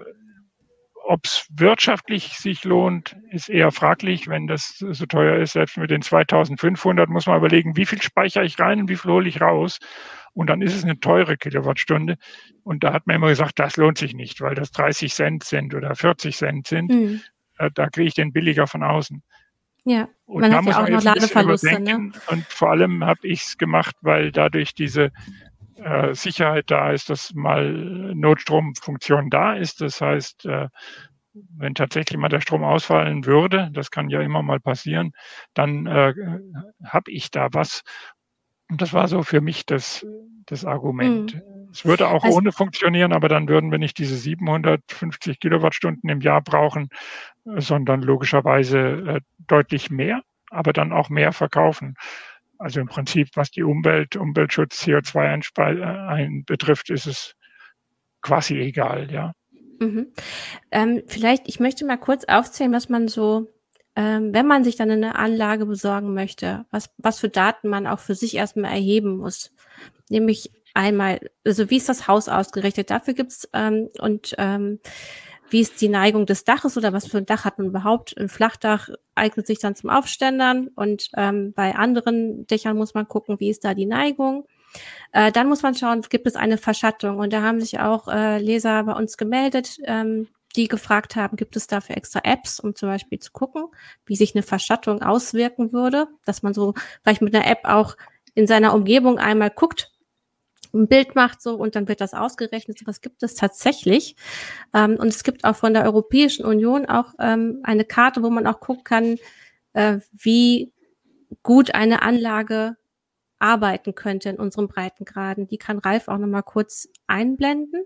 ob es wirtschaftlich sich lohnt, ist eher fraglich, wenn das so teuer ist. Selbst mit den zweitausendfünfhundert muss man überlegen, wie viel speichere ich rein und wie viel hole ich raus. Und dann ist es eine teure Kilowattstunde. Und da hat man immer gesagt, das lohnt sich nicht, weil das dreißig Cent sind oder vierzig Cent sind. Mhm. Äh, da kriege ich den billiger von außen. Ja, Und man da hat muss ja auch man noch jetzt ein bisschen Ladeverluste, ne? überdenken. Und vor allem habe ich es gemacht, weil dadurch diese äh, Sicherheit da ist, dass mal Notstromfunktion da ist. Das heißt, äh, wenn tatsächlich mal der Strom ausfallen würde, das kann ja immer mal passieren, dann äh, habe ich da was. Und das war so für mich das, das Argument. Mhm. Es würde auch Also ohne funktionieren, aber dann würden wir nicht diese siebenhundertfünfzig Kilowattstunden im Jahr brauchen, äh, sondern logischerweise äh, deutlich mehr, aber dann auch mehr verkaufen. Also im Prinzip, was die Umwelt, Umweltschutz, C O zwei ein betrifft, ist es quasi egal, ja. mhm. Ähm, vielleicht, ich möchte mal kurz aufzählen, was man so, ähm, wenn man sich dann eine Anlage besorgen möchte, was, was für Daten man auch für sich erstmal erheben muss. Nämlich einmal, also wie ist das Haus ausgerichtet? Dafür gibt's ähm, und ähm, wie ist die Neigung des Daches oder was für ein Dach hat man überhaupt? Ein Flachdach eignet sich dann zum Aufständern und ähm, bei anderen Dächern muss man gucken, wie ist da die Neigung. Äh, dann muss man schauen, gibt es eine Verschattung? Und da haben sich auch äh, Leser bei uns gemeldet, ähm, die gefragt haben, gibt es dafür extra Apps, um zum Beispiel zu gucken, wie sich eine Verschattung auswirken würde, dass man so vielleicht mit einer App auch in seiner Umgebung einmal guckt, ein Bild macht so und dann wird das ausgerechnet. So was gibt es tatsächlich. Ähm, und es gibt auch von der Europäischen Union auch ähm, eine Karte, wo man auch gucken kann, äh, wie gut eine Anlage arbeiten könnte in unseren Breitengraden. Die kann Ralf auch nochmal kurz einblenden.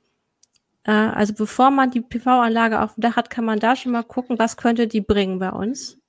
Äh, also bevor man die P V-Anlage auf dem Dach hat, kann man da schon mal gucken, was könnte die bringen bei uns.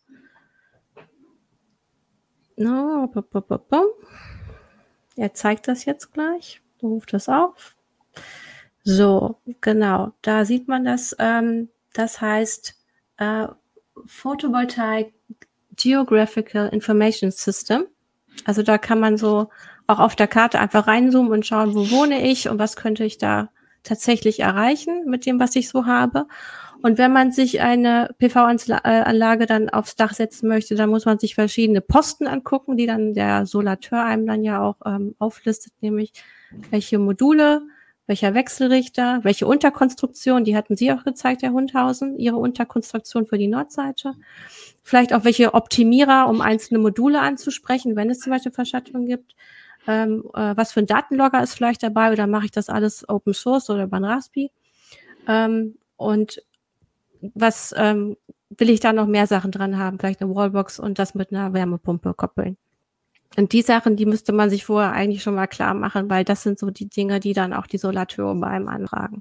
No, bum, bum, bum, bum. Er zeigt das jetzt gleich. Ruft das auf. So, genau. Da sieht man das. Ähm, das heißt äh, Photovoltaic Geographical Information System. Also da kann man so auch auf der Karte einfach reinzoomen und schauen, wo wohne ich und was könnte ich da tatsächlich erreichen mit dem, was ich so habe. Und wenn man sich eine P V-Anlage dann aufs Dach setzen möchte, dann muss man sich verschiedene Posten angucken, die dann der Solateur einem dann ja auch ähm, auflistet, nämlich welche Module, welcher Wechselrichter, welche Unterkonstruktion, die hatten Sie auch gezeigt, Herr Hundhausen, Ihre Unterkonstruktion für die Nordseite. Vielleicht auch welche Optimierer, um einzelne Module anzusprechen, wenn es zum Beispiel Verschattung gibt. Ähm, äh, was für ein Datenlogger ist vielleicht dabei oder mache ich das alles Open Source oder über ein Raspi? Ähm, und was ähm, will ich da noch mehr Sachen dran haben? Vielleicht eine Wallbox und das mit einer Wärmepumpe koppeln. Und die Sachen, die müsste man sich vorher eigentlich schon mal klar machen, weil das sind so die Dinge, die dann auch die Solateure bei einem anfragen.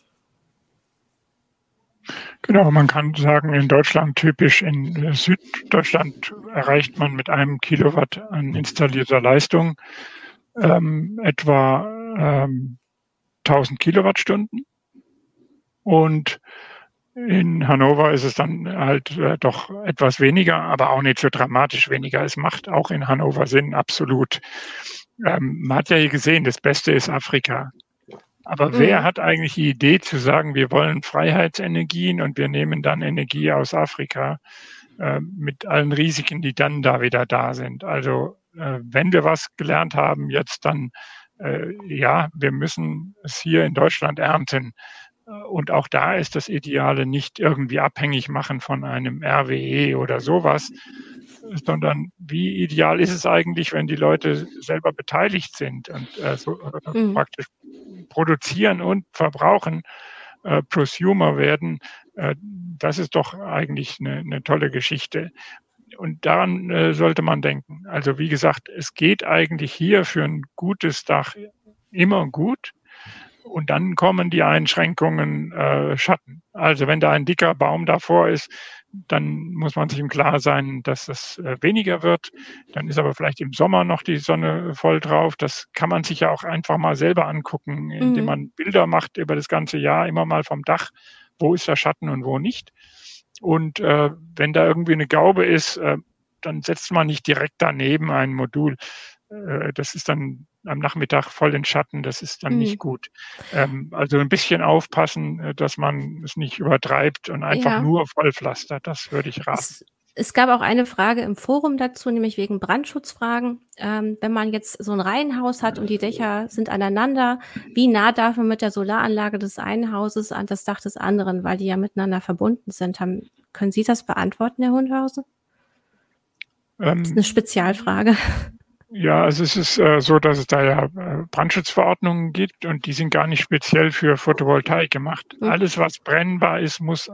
Genau, man kann sagen, in Deutschland typisch, in Süddeutschland erreicht man mit einem Kilowatt an installierter Leistung ähm, etwa ähm, tausend Kilowattstunden. Und in Hannover ist es dann halt äh, doch etwas weniger, aber auch nicht so dramatisch weniger. Es macht auch in Hannover Sinn, absolut. Ähm, man hat ja hier gesehen, das Beste ist Afrika. Aber mhm. wer hat eigentlich die Idee zu sagen, wir wollen Freiheitsenergien und wir nehmen dann Energie aus Afrika äh, mit allen Risiken, die dann da wieder da sind? Also äh, wenn wir was gelernt haben, jetzt dann, äh, ja, wir müssen es hier in Deutschland ernten. Und auch da ist das Ideale nicht irgendwie abhängig machen von einem R W E oder sowas, sondern wie ideal ist es eigentlich, wenn die Leute selber beteiligt sind und äh, so, äh, mhm. praktisch produzieren und verbrauchen, äh, Prosumer werden. Äh, das ist doch eigentlich eine, eine tolle Geschichte. Und daran äh, sollte man denken. Also wie gesagt, es geht eigentlich hier für ein gutes Dach immer gut. Und dann kommen die Einschränkungen äh, Schatten. Also wenn da ein dicker Baum davor ist, dann muss man sich im Klaren sein, dass es äh, weniger wird. Dann ist aber vielleicht im Sommer noch die Sonne voll drauf. Das kann man sich ja auch einfach mal selber angucken, indem mhm. man Bilder macht über das ganze Jahr, immer mal vom Dach, wo ist der Schatten und wo nicht. Und äh, wenn da irgendwie eine Gaube ist, äh, dann setzt man nicht direkt daneben ein Modul. Äh, das ist dann am Nachmittag voll in Schatten, das ist dann mhm. nicht gut. Ähm, also ein bisschen aufpassen, dass man es nicht übertreibt und einfach ja. nur vollpflastert, das würde ich raten. Es, es gab auch eine Frage im Forum dazu, nämlich wegen Brandschutzfragen. Ähm, wenn man jetzt so ein Reihenhaus hat und die Dächer sind aneinander, wie nah darf man mit der Solaranlage des einen Hauses an das Dach des anderen, weil die ja miteinander verbunden sind? Haben, können Sie das beantworten, Herr Hundhausen? Ähm, das ist eine Spezialfrage. Ja, also es ist äh, so, dass es da ja äh, Brandschutzverordnungen gibt und die sind gar nicht speziell für Photovoltaik gemacht. Mhm. Alles, was brennbar ist, muss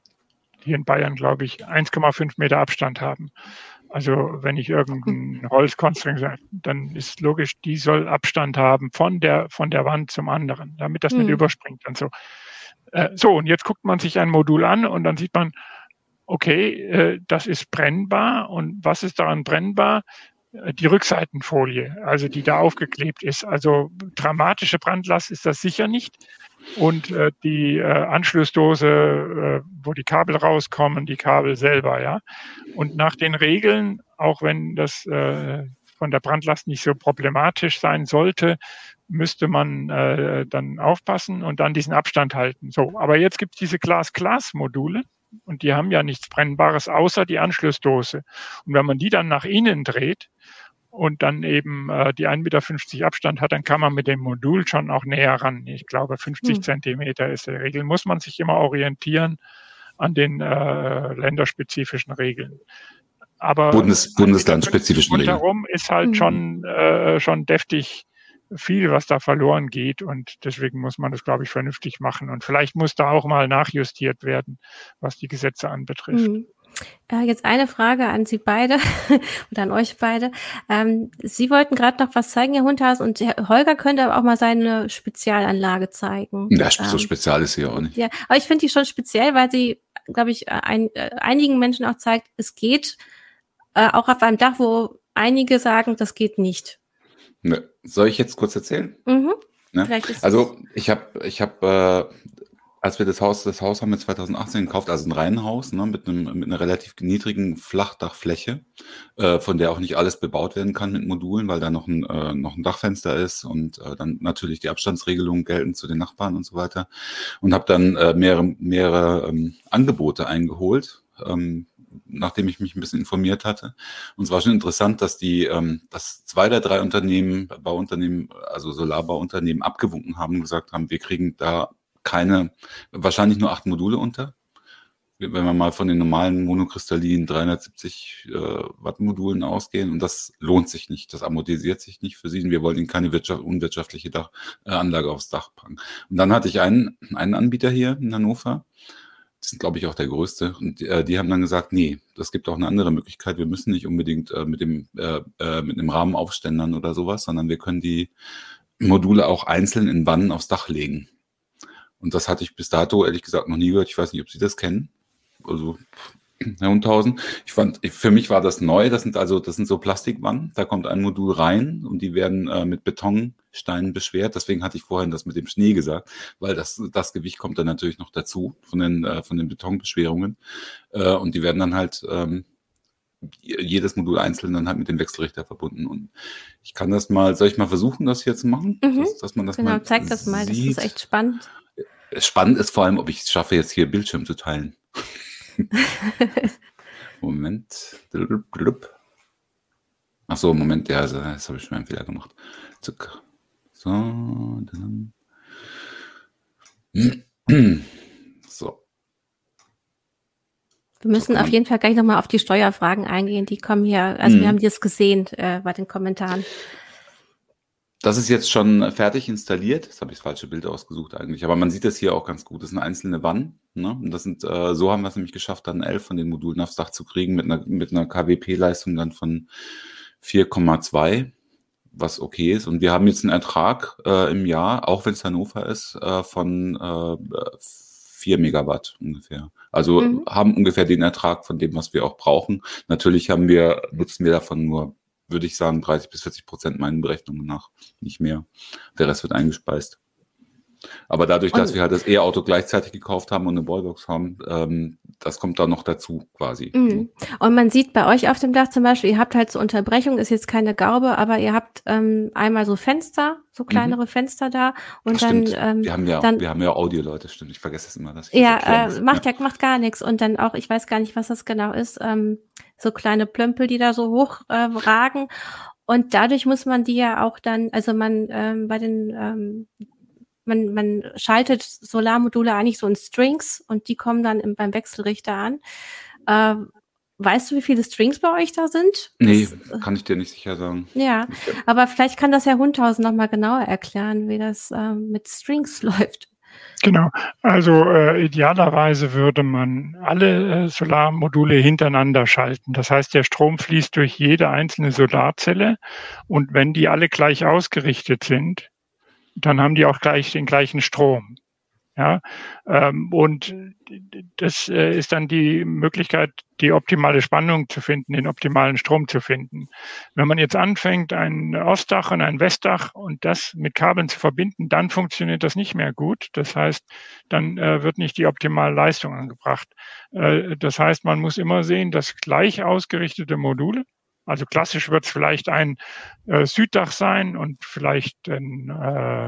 hier in Bayern, glaube ich, eins Komma fünf Meter Abstand haben. Also wenn ich irgendein Holzkonstruktion sage, dann ist logisch, die soll Abstand haben von der von der Wand zum anderen, damit das mhm. nicht überspringt und so. Äh, so, und jetzt guckt man sich ein Modul an und dann sieht man, okay, äh, das ist brennbar. Und was ist daran brennbar? Die Rückseitenfolie, also die da aufgeklebt ist. Also dramatische Brandlast ist das sicher nicht. Und äh, die äh, Anschlussdose, äh, wo die Kabel rauskommen, die Kabel selber, ja. Und nach den Regeln, auch wenn das äh, von der Brandlast nicht so problematisch sein sollte, müsste man äh, dann aufpassen und dann diesen Abstand halten. So, aber jetzt gibt es diese Glas-Glas-Module. Und die haben ja nichts Brennbares außer die Anschlussdose. Und wenn man die dann nach innen dreht und dann eben äh, die ein Meter fünfzig Abstand hat, dann kann man mit dem Modul schon auch näher ran. Ich glaube, fünfzig hm. Zentimeter ist die Regel. Muss man sich immer orientieren an den äh, länderspezifischen Regeln. Aber Bundes, bundeslandspezifischen Regeln. Rundherum ist halt hm. schon, äh, schon deftig viel, was da verloren geht, und deswegen muss man das, glaube ich, vernünftig machen, und vielleicht muss da auch mal nachjustiert werden, was die Gesetze anbetrifft. Mhm. Äh, jetzt eine Frage an Sie beide oder an euch beide. Ähm, Sie wollten gerade noch was zeigen, Herr Hundhausen, und Herr Holger könnte aber auch mal seine Spezialanlage zeigen. Ja, so ähm, spezial ist sie ja auch nicht. Ja, aber ich finde die schon speziell, weil sie, glaube ich, ein, äh, einigen Menschen auch zeigt, es geht äh, auch auf einem Dach, wo einige sagen, das geht nicht. Ne. Soll ich jetzt kurz erzählen? Mhm. Ne? Also ich habe, ich habe, äh, als wir das Haus, das Haus haben wir zweitausendachtzehn gekauft, also ein Reihenhaus, ne, mit einem, mit einer relativ niedrigen Flachdachfläche, äh, von der auch nicht alles bebaut werden kann mit Modulen, weil da noch ein, äh, noch ein Dachfenster ist und äh, dann natürlich die Abstandsregelungen gelten zu den Nachbarn und so weiter. Und habe dann äh, mehrere, mehrere ähm, Angebote eingeholt, ähm, nachdem ich mich ein bisschen informiert hatte. Und es war schon interessant, dass die, ähm, dass zwei der drei Unternehmen, Bauunternehmen, also Solarbauunternehmen abgewunken haben und gesagt haben, wir kriegen da keine, wahrscheinlich nur acht Module unter. Wenn wir mal von den normalen monokristallinen dreihundertsiebzig äh, Watt Modulen ausgehen, und das lohnt sich nicht, das amortisiert sich nicht für sie, und wir wollen ihnen keine Wirtschaft, unwirtschaftliche Dach, äh, Anlage aufs Dach packen. Und dann hatte ich einen, einen Anbieter hier in Hannover, die sind, glaube ich, auch der größte. Und äh, die haben dann gesagt, nee, das gibt auch eine andere Möglichkeit. Wir müssen nicht unbedingt äh, mit dem äh, äh, mit einem Rahmen aufständern oder sowas, sondern wir können die Module auch einzeln in Wannen aufs Dach legen. Und das hatte ich bis dato, ehrlich gesagt, noch nie gehört. Ich weiß nicht, ob Sie das kennen. Also Herr Hundhausen. Ich fand, ich, für mich war das neu. Das sind also, das sind so Plastikwannen. Da kommt ein Modul rein und die werden äh, mit Betonsteinen beschwert. Deswegen hatte ich vorhin das mit dem Schnee gesagt, weil das, das Gewicht kommt dann natürlich noch dazu von den, äh, von den Betonbeschwerungen. Äh, und die werden dann halt ähm, jedes Modul einzeln dann halt mit dem Wechselrichter verbunden. Und ich kann das mal, soll ich mal versuchen, das hier zu machen? Mhm. Dass, dass man das Genau, mal zeig das mal. Das sieht. ist echt spannend. Spannend ist vor allem, ob ich es schaffe, jetzt hier Bildschirm zu teilen. Moment. Ach so, Moment, ja, also, jetzt habe ich schon einen Fehler gemacht. Zuck. So, dann. So. Wir müssen So, auf jeden Fall gleich nochmal auf die Steuerfragen eingehen. Die kommen hier, also Mhm. wir haben das gesehen äh, bei den Kommentaren. Das ist jetzt schon fertig installiert. Jetzt habe ich das falsche Bild ausgesucht eigentlich. Aber man sieht das hier auch ganz gut. Das sind einzelne Wannen. Ne? Und das sind, äh, so haben wir es nämlich geschafft, dann elf von den Modulen aufs Dach zu kriegen mit einer, mit einer K W P-Leistung dann von vier Komma zwei, was okay ist. Und wir haben jetzt einen Ertrag äh, im Jahr, auch wenn es Hannover ist, äh, von äh, vier Megawatt ungefähr. Also Mhm. haben ungefähr den Ertrag von dem, was wir auch brauchen. Natürlich haben wir, nutzen wir davon nur, würde ich sagen, dreißig bis vierzig Prozent meinen Berechnungen nach, nicht mehr. Der Rest wird eingespeist. Aber dadurch, dass Und- wir halt das E-Auto gleichzeitig gekauft haben und eine Wallbox haben, ähm, das kommt da noch dazu quasi. Mhm. Und man sieht bei euch auf dem Dach zum Beispiel, ihr habt halt so Unterbrechung, ist jetzt keine Gaube, aber ihr habt ähm, einmal so Fenster, so kleinere Fenster da und Ach, dann, stimmt. ähm, wir haben ja, dann wir haben ja Audio, Leute, stimmt. Ich vergesse es immer, dass ich das ja, erklären äh, muss. macht ja macht gar nichts und dann auch, ich weiß gar nicht, was das genau ist, ähm, so kleine Plömpel, die da so hoch äh, ragen und dadurch muss man die ja auch dann, also man ähm, bei den ähm, man man schaltet Solarmodule eigentlich so in Strings und die kommen dann im, beim Wechselrichter an. Ähm, weißt du, wie viele Strings bei euch da sind? Nee, Das, kann ich dir nicht sicher sagen. ja, Ich, aber vielleicht kann das Herr Hundhausen noch mal genauer erklären, wie das ähm, mit Strings läuft. Genau. Also äh, idealerweise würde man alle äh, Solarmodule hintereinander schalten. Das heißt, der Strom fließt durch jede einzelne Solarzelle und wenn die alle gleich ausgerichtet sind, dann haben die auch gleich den gleichen Strom. Ja, ähm, und das äh, ist dann die Möglichkeit, die optimale Spannung zu finden, den optimalen Strom zu finden. Wenn man jetzt anfängt, ein Ostdach und ein Westdach und das mit Kabeln zu verbinden, dann funktioniert das nicht mehr gut. Das heißt, dann äh, wird nicht die optimale Leistung angebracht. Äh, das heißt, man muss immer sehen, dass gleich ausgerichtete Module, also klassisch wird es vielleicht ein äh, Süddach sein und vielleicht ein äh,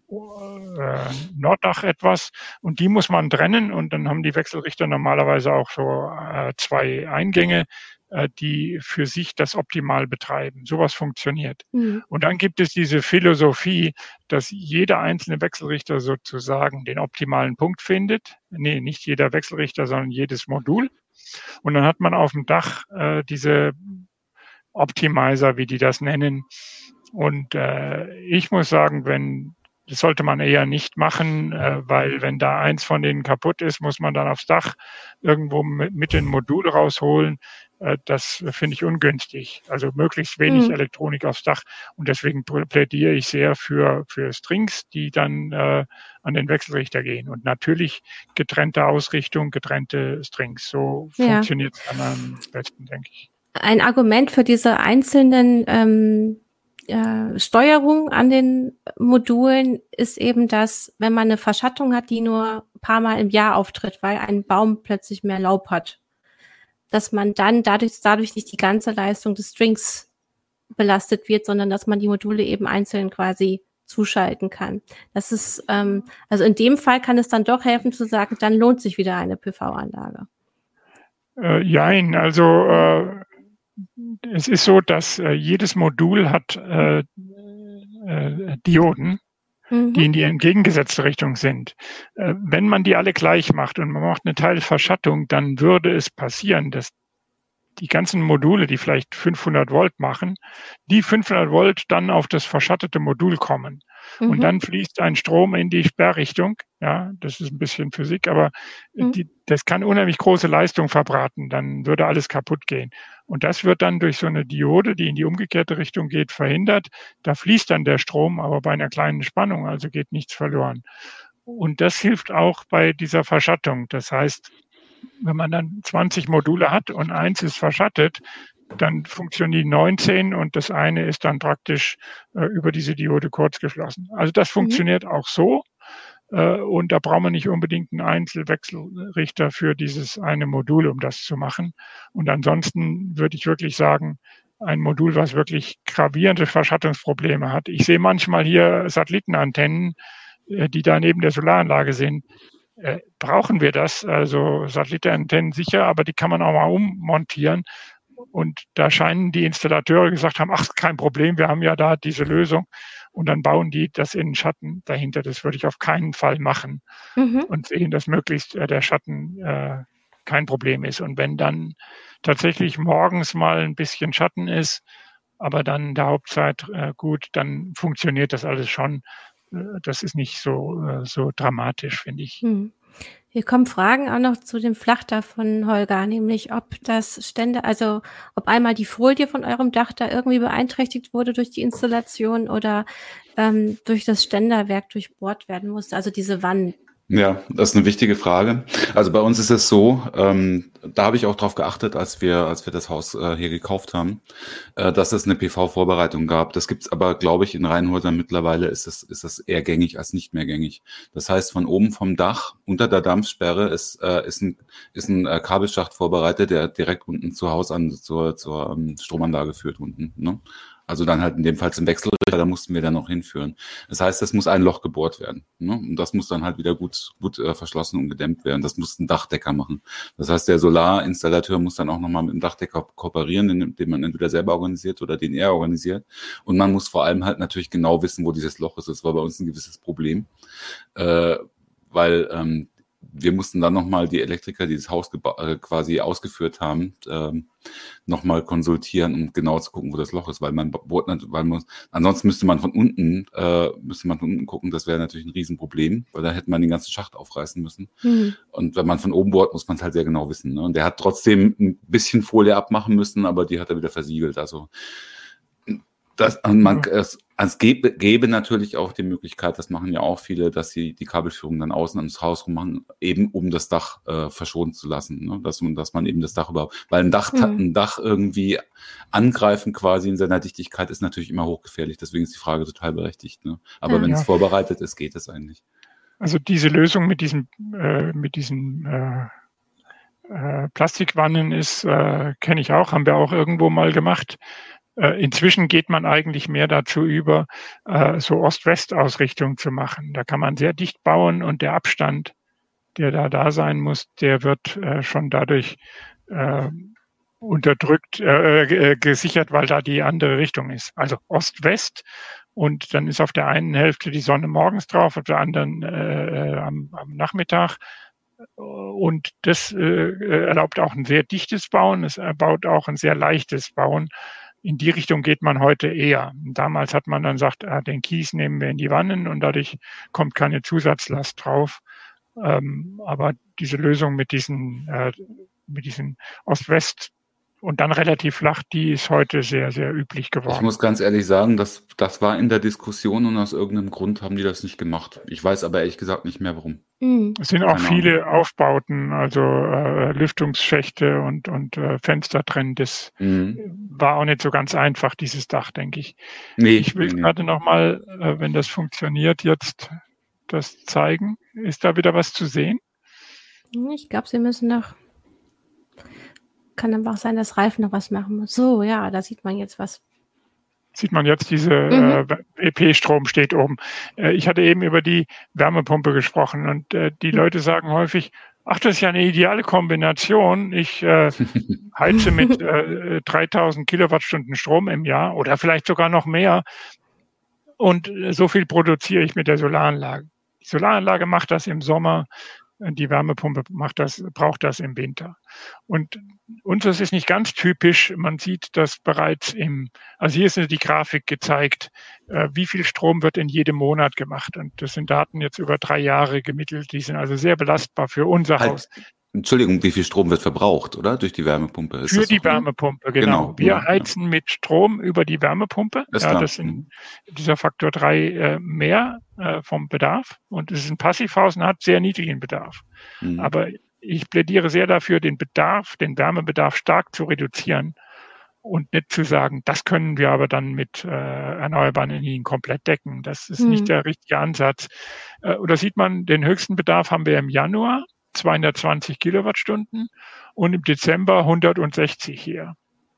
Norddach etwas und die muss man trennen und dann haben die Wechselrichter normalerweise auch so äh, zwei Eingänge, äh, die für sich das optimal betreiben. Sowas funktioniert. Mhm. Und dann gibt es diese Philosophie, dass jeder einzelne Wechselrichter sozusagen den optimalen Punkt findet. Nee, nicht jeder Wechselrichter, sondern jedes Modul. Und dann hat man auf dem Dach äh, diese Optimizer, wie die das nennen. Und äh, ich muss sagen, wenn das sollte man eher nicht machen, äh, weil wenn da eins von denen kaputt ist, muss man dann aufs Dach irgendwo mit, mit dem Modul rausholen. Äh, das finde ich ungünstig. Also möglichst wenig Mhm. Elektronik aufs Dach. Und deswegen plädiere ich sehr für, für Strings, die dann äh, an den Wechselrichter gehen. Und natürlich getrennte Ausrichtung, getrennte Strings. So Ja. funktioniert es dann am besten, denke ich. Ein Argument für diese einzelnen ähm, äh, Steuerung an den Modulen ist eben, dass wenn man eine Verschattung hat, die nur ein paar Mal im Jahr auftritt, weil ein Baum plötzlich mehr Laub hat, dass man dann dadurch, dadurch nicht die ganze Leistung des Strings belastet wird, sondern dass man die Module eben einzeln quasi zuschalten kann. Das ist, ähm, also in dem Fall kann es dann doch helfen zu sagen, dann lohnt sich wieder eine P V-Anlage. Äh, jein, also äh, es ist so, dass äh, jedes Modul hat äh, äh, Dioden, Mhm. die in die entgegengesetzte Richtung sind. Äh, wenn man die alle gleich macht und man macht eine Teilverschattung, dann würde es passieren, dass die ganzen Module, die vielleicht fünfhundert Volt machen, die fünfhundert Volt dann auf das verschattete Modul kommen. Mhm. Und dann fließt ein Strom in die Sperrrichtung. Ja, das ist ein bisschen Physik, aber mhm. die, das kann unheimlich große Leistung verbraten. Dann würde alles kaputt gehen. Und das wird dann durch so eine Diode, die in die umgekehrte Richtung geht, verhindert. Da fließt dann der Strom, aber bei einer kleinen Spannung, also geht nichts verloren. Und das hilft auch bei dieser Verschattung. Das heißt, wenn man dann zwanzig Module hat und eins ist verschattet, dann funktionieren die neunzehn und das eine ist dann praktisch äh, über diese Diode kurzgeschlossen. Also das funktioniert mhm. auch so äh, und da braucht man nicht unbedingt einen Einzelwechselrichter für dieses eine Modul, um das zu machen. Und ansonsten würde ich wirklich sagen, ein Modul, was wirklich gravierende Verschattungsprobleme hat. Ich sehe manchmal hier Satellitenantennen, äh, die da neben der Solaranlage sind. Äh, brauchen wir das? Also Satellitenantennen sicher, aber die kann man auch mal ummontieren. Und da scheinen die Installateure gesagt haben, ach, kein Problem, wir haben ja da diese Lösung. Und dann bauen die das in den Schatten dahinter. Das würde ich auf keinen Fall machen. Mhm. Und sehen, dass möglichst äh, der Schatten äh, kein Problem ist. Und wenn dann tatsächlich morgens mal ein bisschen Schatten ist, aber dann in der Hauptzeit äh, gut, dann funktioniert das alles schon. Das ist nicht so, so dramatisch, finde ich. Hm. Hier kommen Fragen auch noch zu dem Flachdach von Holger, nämlich ob das Ständer, also ob einmal die Folie von eurem Dach da irgendwie beeinträchtigt wurde durch die Installation oder ähm, durch das Ständerwerk durchbohrt werden musste, also diese Wand. Ja, das ist eine wichtige Frage. Also bei uns ist es so, ähm, da habe ich auch drauf geachtet, als wir als wir das Haus äh, hier gekauft haben, äh, dass es eine P V-Vorbereitung gab. Das gibt's aber, glaube ich, in Reihenhäusern mittlerweile ist das ist das eher gängig als nicht mehr gängig. Das heißt, von oben vom Dach unter der Dampfsperre ist äh, ist ein ist ein äh, Kabelschacht vorbereitet, der direkt unten zur Haus an zur zur ähm, Stromanlage führt unten. Ne? Also dann halt in dem Fall zum Wechselrichter, da mussten wir dann noch hinführen. Das heißt, es muss ein Loch gebohrt werden. Ne? Und das muss dann halt wieder gut gut äh, verschlossen und gedämmt werden. Das muss ein Dachdecker machen. Das heißt, der Solarinstallateur muss dann auch nochmal mit dem Dachdecker kooperieren, den, den man entweder selber organisiert oder den er organisiert. Und man muss vor allem halt natürlich genau wissen, wo dieses Loch ist. Das war bei uns ein gewisses Problem, äh, weil ähm, wir mussten dann nochmal die Elektriker, die das Haus geba- äh, quasi ausgeführt haben, ähm, nochmal konsultieren, um genau zu gucken, wo das Loch ist, weil man, weil man ansonsten müsste man von unten, äh, müsste man von unten gucken, das wäre natürlich ein Riesenproblem, weil da hätte man den ganzen Schacht aufreißen müssen. Mhm. Und wenn man von oben bohrt, muss man es halt sehr genau wissen. Ne? Und der hat trotzdem ein bisschen Folie abmachen müssen, aber die hat er wieder versiegelt. Also das, man, es, es gäbe, gäbe natürlich auch die Möglichkeit, das machen ja auch viele, dass sie die Kabelführung dann außen ums Haus rum machen, eben um das Dach äh, verschont zu lassen, ne? dass, man, dass man eben das Dach überhaupt, weil ein Dach, mhm. ein Dach irgendwie angreifen quasi in seiner Dichtigkeit ist natürlich immer hochgefährlich, deswegen ist die Frage total berechtigt. Ne? Aber ja. wenn es vorbereitet ist, geht es eigentlich. Also diese Lösung mit diesen, äh, mit diesen äh, äh, Plastikwannen ist, äh, kenne ich auch, haben wir auch irgendwo mal gemacht. Inzwischen geht man eigentlich mehr dazu über, so Ost-West-Ausrichtung zu machen. Da kann man sehr dicht bauen und der Abstand, der da da sein muss, der wird schon dadurch äh, unterdrückt, äh, gesichert, weil da die andere Richtung ist. Also Ost-West und dann ist auf der einen Hälfte die Sonne morgens drauf, auf der anderen äh, am, am Nachmittag. Und das äh, erlaubt auch ein sehr dichtes Bauen, es erbaut auch ein sehr leichtes Bauen. In die Richtung geht man heute eher. Damals hat man dann gesagt, ah, den Kies nehmen wir in die Wannen und dadurch kommt keine Zusatzlast drauf. Ähm, aber diese Lösung mit diesen, äh, mit diesen Ost-West und dann relativ flach, die ist heute sehr, sehr üblich geworden. Ich muss ganz ehrlich sagen, das, das war in der Diskussion und aus irgendeinem Grund haben die das nicht gemacht. Ich weiß aber ehrlich gesagt nicht mehr, warum. Es sind auch Keine viele Ahnung. Aufbauten, also äh, Lüftungsschächte und, und äh, Fenster drin. Das mhm. war auch nicht so ganz einfach, dieses Dach, denke ich. Nee, ich will nee, gerade nee. nochmal, äh, wenn das funktioniert, jetzt das zeigen. Ist da wieder was zu sehen? Ich glaube, Sie müssen noch... Kann aber auch sein, dass Ralf noch was machen muss. So, ja, da sieht man jetzt was. Sieht man jetzt, diese mhm. äh, E P-Strom steht oben. Äh, ich hatte eben über die Wärmepumpe gesprochen und äh, die mhm. Leute sagen häufig, ach, das ist ja eine ideale Kombination. Ich äh, heize mit äh, dreitausend Kilowattstunden Strom im Jahr oder vielleicht sogar noch mehr und äh, so viel produziere ich mit der Solaranlage. Die Solaranlage macht das im Sommer Die Wärmepumpe macht das, braucht das im Winter. Und unseres ist nicht ganz typisch. Man sieht das bereits im, also hier ist die Grafik gezeigt, äh, wie viel Strom wird in jedem Monat gemacht. Und das sind Daten jetzt über drei Jahre gemittelt. Die sind also sehr belastbar für unser Halt, Haus. Entschuldigung, wie viel Strom wird verbraucht, oder? Durch die Wärmepumpe? Ist Für das die doch, ne? Wärmepumpe, genau. Genau, Wir ja, heizen mit Strom über die Wärmepumpe. Ist Ja, klar. das sind dieser Faktor drei äh, mehr äh, vom Bedarf. Und es ist ein Passivhaus und hat sehr niedrigen Bedarf. Mhm. Aber ich plädiere sehr dafür, den Bedarf, den Wärmebedarf stark zu reduzieren und nicht zu sagen, das können wir aber dann mit äh, erneuerbaren Energien komplett decken. Das ist Hm. nicht der richtige Ansatz. Äh, oder sieht man, den höchsten Bedarf haben wir im Januar, zweihundertzwanzig Kilowattstunden, und im Dezember hundertsechzig hier.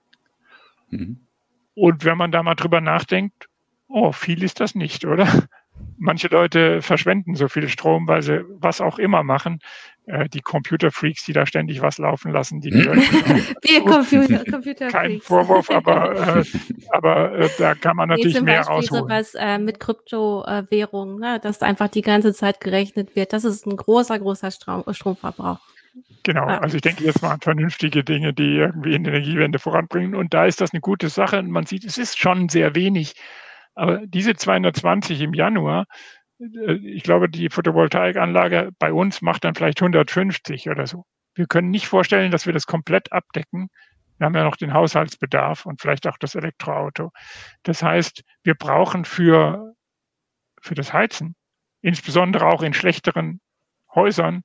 Mhm. Und wenn man da mal drüber nachdenkt, oh, viel ist das nicht, oder? Manche Leute verschwenden so viel Strom, weil sie was auch immer machen. Äh, die Computerfreaks, die da ständig was laufen lassen, die gehören Wir Computer, Computer kein Vorwurf, aber, äh, aber äh, da kann man natürlich nee, zum mehr Beispiel rausholen. sowas äh, mit Kryptowährungen, ne, dass einfach die ganze Zeit gerechnet wird. Das ist ein großer, großer Strom, Stromverbrauch. Genau, Ja. also ich denke jetzt mal an vernünftige Dinge, die irgendwie in die Energiewende voranbringen. Und da ist das eine gute Sache. Und man sieht, es ist schon sehr wenig. Aber diese zweihundertzwanzig im Januar, äh, ich glaube, die Photovoltaikanlage bei uns macht dann vielleicht hundertfünfzig oder so. Wir können nicht vorstellen, dass wir das komplett abdecken. Wir haben ja noch den Haushaltsbedarf und vielleicht auch das Elektroauto. Das heißt, wir brauchen für, für das Heizen, insbesondere auch in schlechteren Häusern,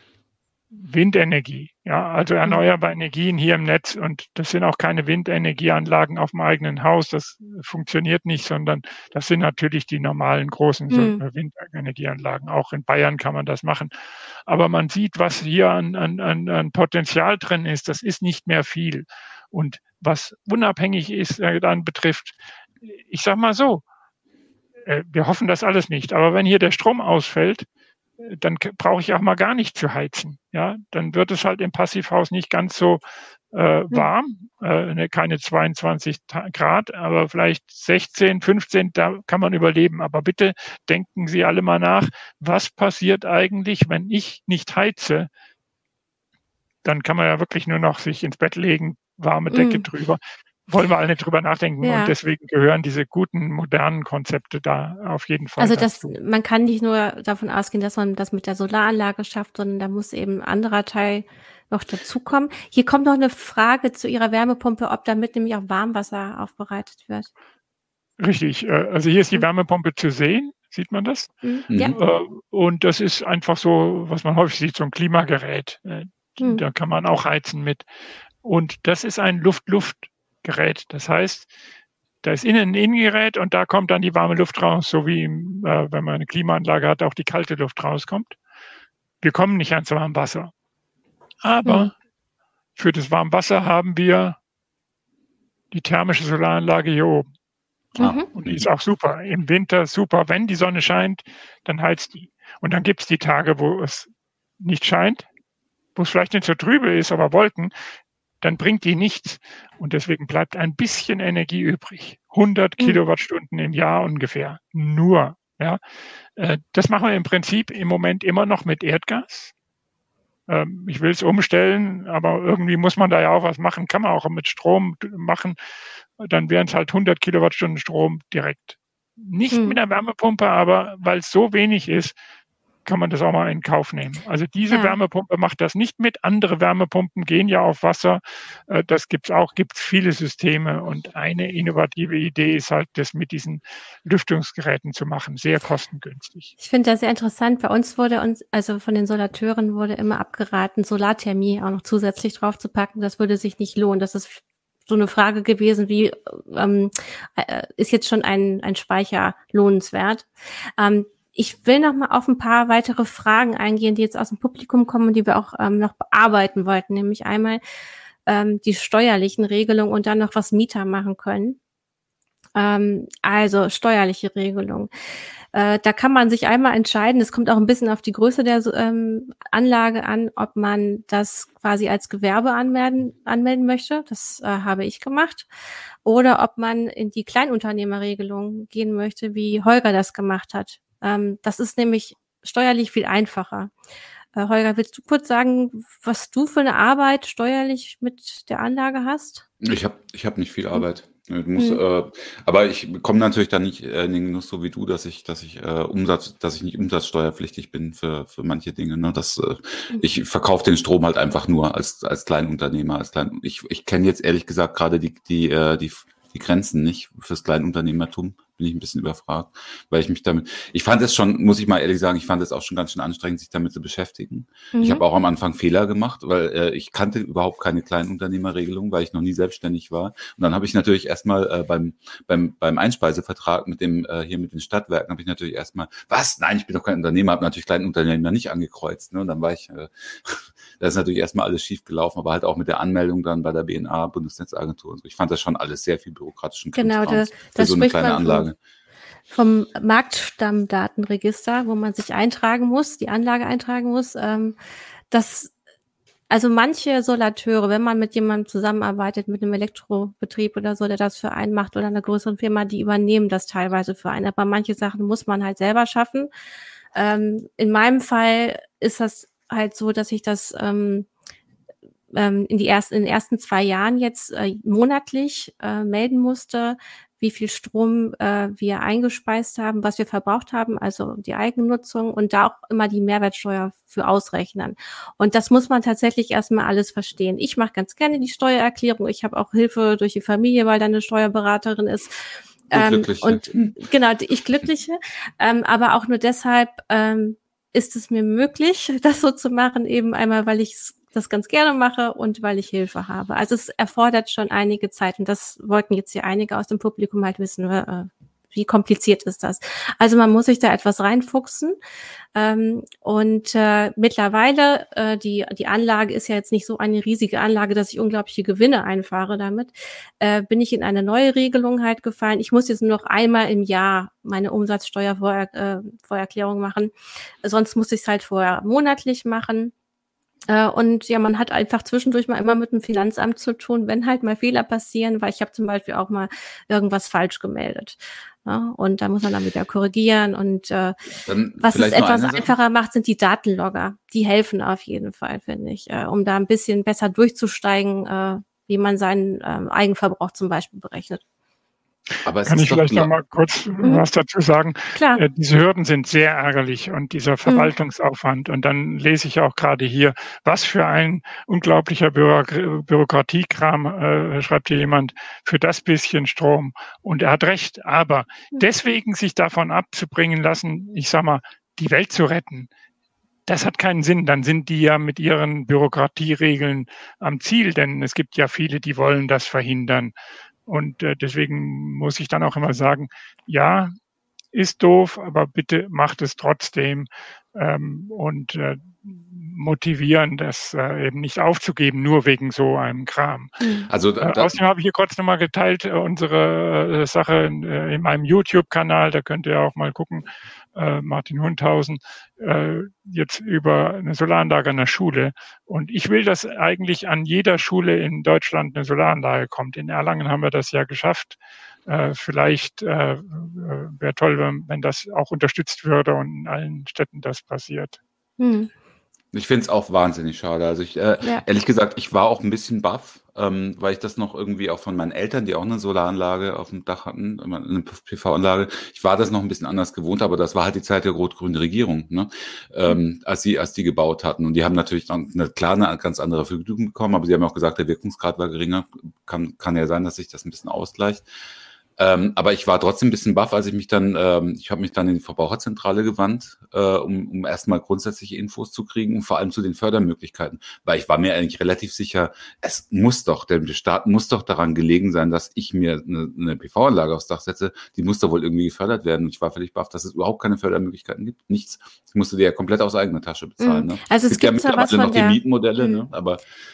Windenergie, ja, also erneuerbare Energien hier im Netz. Und das sind auch keine Windenergieanlagen auf dem eigenen Haus. Das funktioniert nicht, sondern das sind natürlich die normalen großen Mhm. Windenergieanlagen. Auch in Bayern kann man das machen. Aber man sieht, was hier an, an, an Potenzial drin ist. Das ist nicht mehr viel. Und was unabhängig ist, äh, dann betrifft, ich sag mal so, äh, wir hoffen das alles nicht. Aber wenn hier der Strom ausfällt, dann brauche ich auch mal gar nicht zu heizen. Ja, dann wird es halt im Passivhaus nicht ganz so äh, warm, äh, keine zweiundzwanzig Grad, aber vielleicht sechzehn, fünfzehn, da kann man überleben. Aber bitte denken Sie alle mal nach, was passiert eigentlich, wenn ich nicht heize? Dann kann man ja wirklich nur noch sich ins Bett legen, warme Decke Mm. drüber. Wollen wir alle nicht drüber nachdenken. Ja. Und deswegen gehören diese guten, modernen Konzepte da auf jeden Fall Also das, dazu. man kann nicht nur davon ausgehen, dass man das mit der Solaranlage schafft, sondern da muss eben ein anderer Teil noch dazukommen. Hier kommt noch eine Frage zu Ihrer Wärmepumpe, ob damit nämlich auch Warmwasser aufbereitet wird. Richtig. äh, Also hier ist die Mhm. Wärmepumpe zu sehen. Sieht man das? Mhm. Mhm. Ja. Äh, Und das ist einfach so, was man häufig sieht, so ein Klimagerät. Äh, Mhm. Da kann man auch heizen mit. Und das ist ein Luft-Luft-Gerät. Das heißt, da ist innen ein Innengerät und da kommt dann die warme Luft raus, so wie im, äh, wenn man eine Klimaanlage hat, auch die kalte Luft rauskommt. Wir kommen nicht ans warme Wasser. Aber Mhm. für das warme Wasser haben wir die thermische Solaranlage hier oben. Ah. Mhm. Und die ist auch super. Im Winter super. Wenn die Sonne scheint, dann heizt die. Und dann gibt es die Tage, wo es nicht scheint, wo es vielleicht nicht so trübe ist, aber Wolken, dann bringt die nichts. Und deswegen bleibt ein bisschen Energie übrig. hundert Mhm. Kilowattstunden im Jahr ungefähr. Nur. Ja. Äh, Das machen wir im Prinzip im Moment immer noch mit Erdgas. Ähm, Ich will es umstellen, aber irgendwie muss man da ja auch was machen. Kann man auch mit Strom d- machen. Dann wären es halt hundert Kilowattstunden Strom direkt. Nicht Mhm. mit einer Wärmepumpe, aber weil es so wenig ist, kann man das auch mal in Kauf nehmen. Also diese Ja. Wärmepumpe macht das nicht mit. Andere Wärmepumpen gehen ja auf Wasser. Äh, Das gibt's auch, gibt's viele Systeme. Und eine innovative Idee ist halt, das mit diesen Lüftungsgeräten zu machen. Sehr kostengünstig. Ich finde das sehr interessant. Bei uns wurde uns, also von den Solateuren wurde immer abgeraten, Solarthermie auch noch zusätzlich draufzupacken. Das würde sich nicht lohnen. Das ist so eine Frage gewesen, wie ähm, äh, ist jetzt schon ein, ein Speicher lohnenswert? Ähm, ich will noch mal auf ein paar weitere Fragen eingehen, die jetzt aus dem Publikum kommen und die wir auch ähm, noch bearbeiten wollten. Nämlich einmal ähm, die steuerlichen Regelungen und dann noch, was Mieter machen können. Ähm, also steuerliche Regelung. Äh, da kann man sich einmal entscheiden, es kommt auch ein bisschen auf die Größe der ähm, Anlage an, ob man das quasi als Gewerbe anmelden, anmelden möchte. Das äh, habe ich gemacht. Oder ob man in die Kleinunternehmerregelung gehen möchte, wie Holger das gemacht hat. Ähm, das ist nämlich steuerlich viel einfacher. Äh, Holger, willst du kurz sagen, was du für eine Arbeit steuerlich mit der Anlage hast? Ich habe ich hab nicht viel Hm. Arbeit. Du musst, Hm. äh, aber ich komme natürlich dann nicht äh, in den Genuss so wie du, dass ich, dass ich äh, Umsatz, dass ich nicht umsatzsteuerpflichtig bin für für manche Dinge. Ne? Das, äh, Hm. ich verkaufe den Strom halt einfach nur als als Kleinunternehmer, als klein. Ich ich kenne jetzt ehrlich gesagt gerade die die äh, die die Grenzen nicht fürs Kleinunternehmertum. Bin ich ein bisschen überfragt, weil ich mich damit, ich fand es schon, muss ich mal ehrlich sagen, ich fand es auch schon ganz schön anstrengend, sich damit zu beschäftigen. Ich Mhm. habe auch am Anfang Fehler gemacht, weil äh, ich kannte überhaupt keine Kleinunternehmerregelung, weil ich noch nie selbstständig war. Und dann habe ich natürlich erstmal äh, beim beim beim Einspeisevertrag mit dem äh, hier mit den Stadtwerken habe ich natürlich erstmal, was? Nein, ich bin doch kein Unternehmer, habe natürlich Kleinunternehmer nicht angekreuzt. Ne? Und dann war ich, äh, da ist natürlich erstmal alles schief gelaufen, aber halt auch mit der Anmeldung dann bei der B N A, Bundesnetzagentur und so. Ich fand das schon alles sehr viel bürokratischen Genau, da, Krimskrams für da so eine spricht kleine man vom, Anlage. vom Marktstammdatenregister, wo man sich eintragen muss, die Anlage eintragen muss. Ähm, das, also manche Solateure, wenn man mit jemandem zusammenarbeitet, mit einem Elektrobetrieb oder so, der das für einen macht oder einer größeren Firma, die übernehmen das teilweise für einen. Aber manche Sachen muss man halt selber schaffen. Ähm, in meinem Fall ist das halt so, dass ich das ähm, ähm, in, die ersten, in den ersten zwei Jahren jetzt äh, monatlich äh, melden musste, wie viel Strom äh, wir eingespeist haben, was wir verbraucht haben, also die Eigennutzung und da auch immer die Mehrwertsteuer für ausrechnen. Und das muss man tatsächlich erstmal alles verstehen. Ich mache ganz gerne die Steuererklärung. Ich habe auch Hilfe durch die Familie, weil da eine Steuerberaterin ist. Ähm, und genau, ich Glückliche. Ähm, aber auch nur deshalb ähm, ist es mir möglich, das so zu machen, eben einmal, weil ich das ganz gerne mache und weil ich Hilfe habe. Also es erfordert schon einige Zeit und das wollten jetzt hier einige aus dem Publikum halt wissen, äh, wie kompliziert ist das. Also man muss sich da etwas reinfuchsen ähm, und äh, mittlerweile, äh, die die Anlage ist ja jetzt nicht so eine riesige Anlage, dass ich unglaubliche Gewinne einfahre damit, äh, bin ich in eine neue Regelung halt gefallen. Ich muss jetzt nur noch einmal im Jahr meine Umsatzsteuervorerklärung äh, machen, sonst muss ich es halt vorher monatlich machen. Und ja, man hat einfach zwischendurch mal immer mit dem Finanzamt zu tun, wenn halt mal Fehler passieren, weil ich habe zum Beispiel auch mal irgendwas falsch gemeldet. Ja, und da muss man dann wieder korrigieren. Und äh, was es etwas einfacher macht, sind die Datenlogger. Die helfen auf jeden Fall, finde ich, äh, um da ein bisschen besser durchzusteigen, äh, wie man seinen äh, Eigenverbrauch zum Beispiel berechnet. Aber Kann ich vielleicht noch mal kurz mhm. was dazu sagen? Klar. Äh, diese Hürden sind sehr ärgerlich und dieser Verwaltungsaufwand. Mhm. Und dann lese ich auch gerade hier, was für ein unglaublicher Büro- Bürokratiekram, äh, schreibt hier jemand, für das bisschen Strom. Und er hat recht. Aber mhm. deswegen sich davon abzubringen lassen, ich sag mal, die Welt zu retten, das hat keinen Sinn. Dann sind die ja mit ihren Bürokratieregeln am Ziel, denn es gibt ja viele, die wollen das verhindern. Und äh, deswegen muss ich dann auch immer sagen, ja, ist doof, aber bitte macht es trotzdem ähm, und äh, motivieren, das äh, eben nicht aufzugeben, nur wegen so einem Kram. Also da, da, äh, außerdem habe ich hier kurz nochmal geteilt, äh, unsere äh, Sache in, äh, in meinem YouTube-Kanal, da könnt ihr auch mal gucken, äh, Martin Hundhausen, äh, jetzt über eine Solaranlage an der Schule. Und ich will, dass eigentlich an jeder Schule in Deutschland eine Solaranlage kommt. In Erlangen haben wir das ja geschafft. Äh, vielleicht äh, wäre toll, wenn, wenn das auch unterstützt würde und in allen Städten das passiert. Hm. Ich finde es auch wahnsinnig schade. Also ich, äh, ja. ehrlich gesagt, ich war auch ein bisschen baff, ähm, weil ich das noch irgendwie auch von meinen Eltern, die auch eine Solaranlage auf dem Dach hatten, eine P V-Anlage, ich war das noch ein bisschen anders gewohnt, aber das war halt die Zeit der rot-grünen Regierung, ne? ähm, als sie, als die gebaut hatten. Und die haben natürlich dann eine, klar eine ganz andere Vergütung bekommen, aber sie haben auch gesagt, der Wirkungsgrad war geringer. Kann, kann ja sein, dass sich das ein bisschen ausgleicht. Ähm, aber ich war trotzdem ein bisschen baff, als ich mich dann, ähm, ich habe mich dann in die Verbraucherzentrale gewandt, äh, um, um erstmal grundsätzliche Infos zu kriegen und vor allem zu den Fördermöglichkeiten, weil ich war mir eigentlich relativ sicher, es muss doch, der Staat muss doch daran gelegen sein, dass ich mir eine, eine P V-Anlage aufs Dach setze, die muss doch wohl irgendwie gefördert werden. Und ich war völlig baff, dass es überhaupt keine Fördermöglichkeiten gibt, nichts. Ich musste die ja komplett aus eigener Tasche bezahlen. Ne? Also es, es gibt, gibt ja mittlerweile noch die Mietmodelle, ne? aber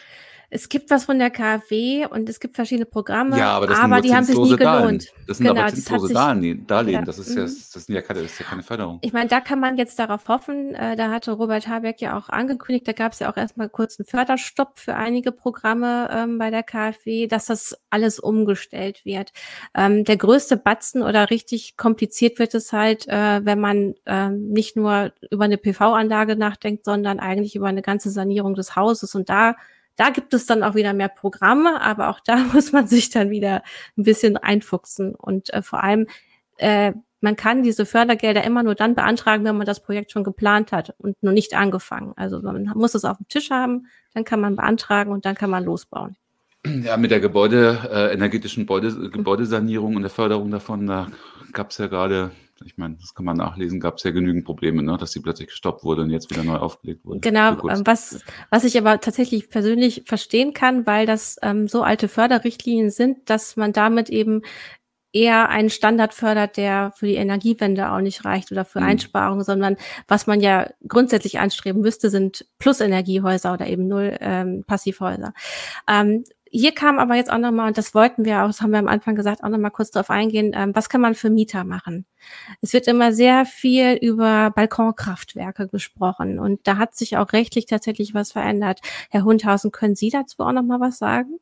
Es gibt was von der KfW und es gibt verschiedene Programme, Ja, aber das sind aber nur die haben sich nie zinslose Darlehen. gelohnt. Das sind Genau, aber das hat zinslose sich Darlehen, Darlehen. ja, Das ist ja, mhm. das sind ja keine, das ist ja keine Förderung. Ich meine, da kann man jetzt darauf hoffen, äh, da hatte Robert Habeck ja auch angekündigt, da gab es ja auch erstmal kurz einen Förderstopp für einige Programme ähm, bei der KfW, dass das alles umgestellt wird. Ähm, der größte Batzen oder richtig kompliziert wird es halt, äh, wenn man ähm, nicht nur über eine P V-Anlage nachdenkt, sondern eigentlich über eine ganze Sanierung des Hauses. Und da Da gibt es dann auch wieder mehr Programme, aber auch da muss man sich dann wieder ein bisschen einfuchsen. Und äh, vor allem, äh, man kann diese Fördergelder immer nur dann beantragen, wenn man das Projekt schon geplant hat und noch nicht angefangen. Also man muss es auf dem Tisch haben, dann kann man beantragen und dann kann man losbauen. Ja, mit der Gebäude, äh, energetischen Gebäude, Gebäudesanierung und der Förderung davon, da gab es ja gerade, ich meine, das kann man nachlesen, gab es ja genügend Probleme, ne, dass die plötzlich gestoppt wurde und jetzt wieder neu aufgelegt wurde. Genau, ähm, was, was ich aber tatsächlich persönlich verstehen kann, weil das ähm, so alte Förderrichtlinien sind, dass man damit eben eher einen Standard fördert, der für die Energiewende auch nicht reicht oder für Mhm. Einsparungen, sondern was man ja grundsätzlich anstreben müsste, sind Plus-Energiehäuser oder eben Null ähm, Passivhäuser. Ähm, hier kam aber jetzt auch nochmal, und das wollten wir auch, das haben wir am Anfang gesagt, auch nochmal kurz darauf eingehen, ähm, was kann man für Mieter machen? Es wird immer sehr viel über Balkonkraftwerke gesprochen und da hat sich auch rechtlich tatsächlich was verändert. Herr Hundhausen, können Sie dazu auch nochmal was sagen?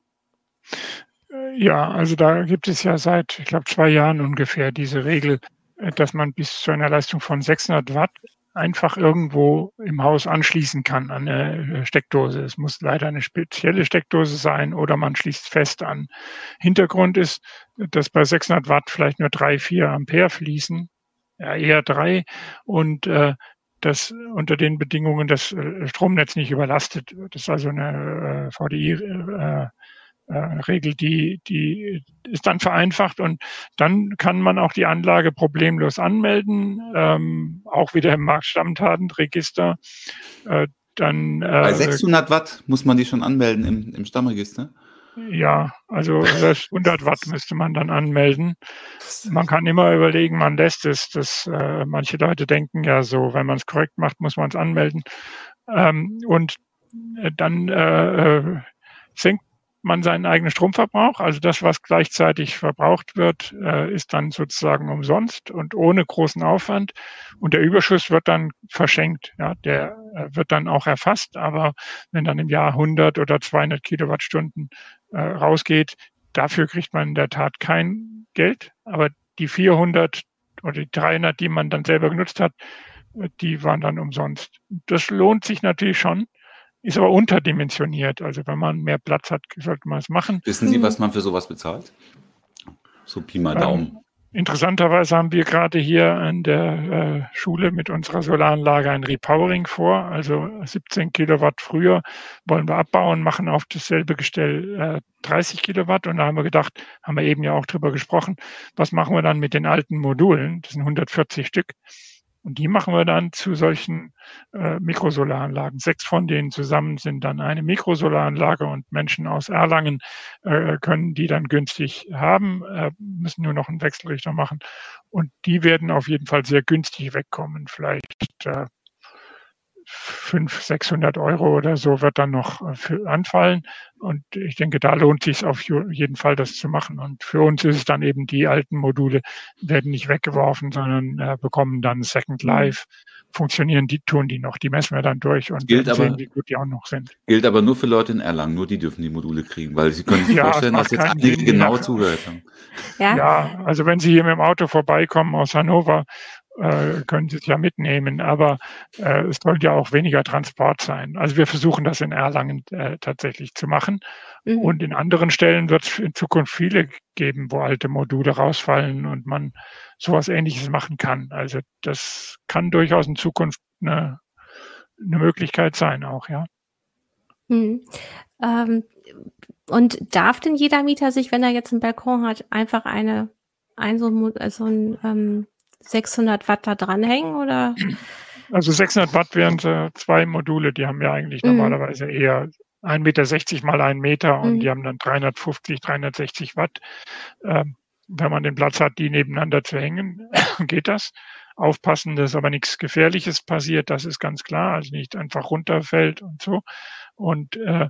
Ja, also da gibt es ja seit, ich glaube, zwei Jahren ungefähr diese Regel, äh, dass man bis zu einer Leistung von sechshundert Watt einfach irgendwo im Haus anschließen kann an eine äh, Steckdose. Es muss leider eine spezielle Steckdose sein oder man schließt fest an. Hintergrund ist, dass bei sechshundert Watt vielleicht nur drei, vier Ampere fließen, ja, eher drei, und äh, dass unter den Bedingungen das äh, Stromnetz nicht überlastet wird. Das ist also eine äh, V D I äh, äh, Regel, die, die ist dann vereinfacht und dann kann man auch die Anlage problemlos anmelden, ähm, auch wieder im Marktstammdatenregister. Äh, dann, äh, Bei sechshundert Watt muss man die schon anmelden im, im Stammregister? Ja, also selbst hundert Watt müsste man dann anmelden. Man kann immer überlegen, man lässt es. Das, äh, manche Leute denken ja so, wenn man es korrekt macht, muss man es anmelden. Ähm, und äh, dann äh, äh, senkt man seinen eigenen Stromverbrauch, also das, was gleichzeitig verbraucht wird, äh, ist dann sozusagen umsonst und ohne großen Aufwand. Und der Überschuss wird dann verschenkt. Ja, der äh, wird dann auch erfasst, aber wenn dann im Jahr hundert oder zweihundert Kilowattstunden äh, rausgeht, dafür kriegt man in der Tat kein Geld. Aber die vierhundert oder die dreihundert, die man dann selber genutzt hat, die waren dann umsonst. Das lohnt sich natürlich schon. Ist aber unterdimensioniert. Also wenn man mehr Platz hat, sollte man es machen. Wissen Sie, was man für sowas bezahlt? So Pi mal Daumen. Ähm, interessanterweise haben wir gerade hier an der äh, Schule mit unserer Solaranlage ein Repowering vor. Also siebzehn Kilowatt früher wollen wir abbauen, machen auf dasselbe Gestell äh, dreißig Kilowatt. Und da haben wir gedacht, haben wir eben ja auch drüber gesprochen, was machen wir dann mit den alten Modulen? Das sind hundertvierzig Stück. Und die machen wir dann zu solchen äh, Mikrosolaranlagen. Sechs von denen zusammen sind dann eine Mikrosolaranlage und Menschen aus Erlangen äh, können die dann günstig haben, äh, müssen nur noch einen Wechselrichter machen. Und die werden auf jeden Fall sehr günstig wegkommen. Vielleicht äh, fünfhundert, sechshundert Euro oder so wird dann noch für anfallen. Und ich denke, da lohnt sich es auf jeden Fall, das zu machen. Und für uns ist es dann eben, die alten Module werden nicht weggeworfen, sondern äh, bekommen dann Second Life. Funktionieren die, tun die noch. Die messen wir dann durch und gilt sehen, aber, wie gut die auch noch sind. Gilt aber nur für Leute in Erlangen. Nur die dürfen die Module kriegen, weil Sie können sich ja, vorstellen, dass jetzt einige Sinn, genau ja. zugehört haben. Ja. ja, also wenn Sie hier mit dem Auto vorbeikommen aus Hannover, äh, können Sie es ja mitnehmen, aber äh, es soll ja auch weniger Transport sein. Also wir versuchen das in Erlangen äh, tatsächlich zu machen. Mhm. Und in anderen Stellen wird es in Zukunft viele geben, wo alte Module rausfallen und man sowas Ähnliches machen kann. Also das kann durchaus in Zukunft eine, eine Möglichkeit sein auch, ja. Mhm. Ähm, und darf denn jeder Mieter sich, wenn er jetzt einen Balkon hat, einfach eine, ein so, also ein ähm, sechshundert Watt da dranhängen oder? Also sechshundert Watt wären äh, zwei Module, die haben ja eigentlich mhm. normalerweise eher ein Meter sechzig mal ein Meter und mhm. die haben dann dreihundertfünfzig, dreihundertsechzig Watt. Ähm, wenn man den Platz hat, die nebeneinander zu hängen, geht das. Aufpassen, dass aber nichts Gefährliches passiert, das ist ganz klar, also nicht einfach runterfällt und so. Und äh,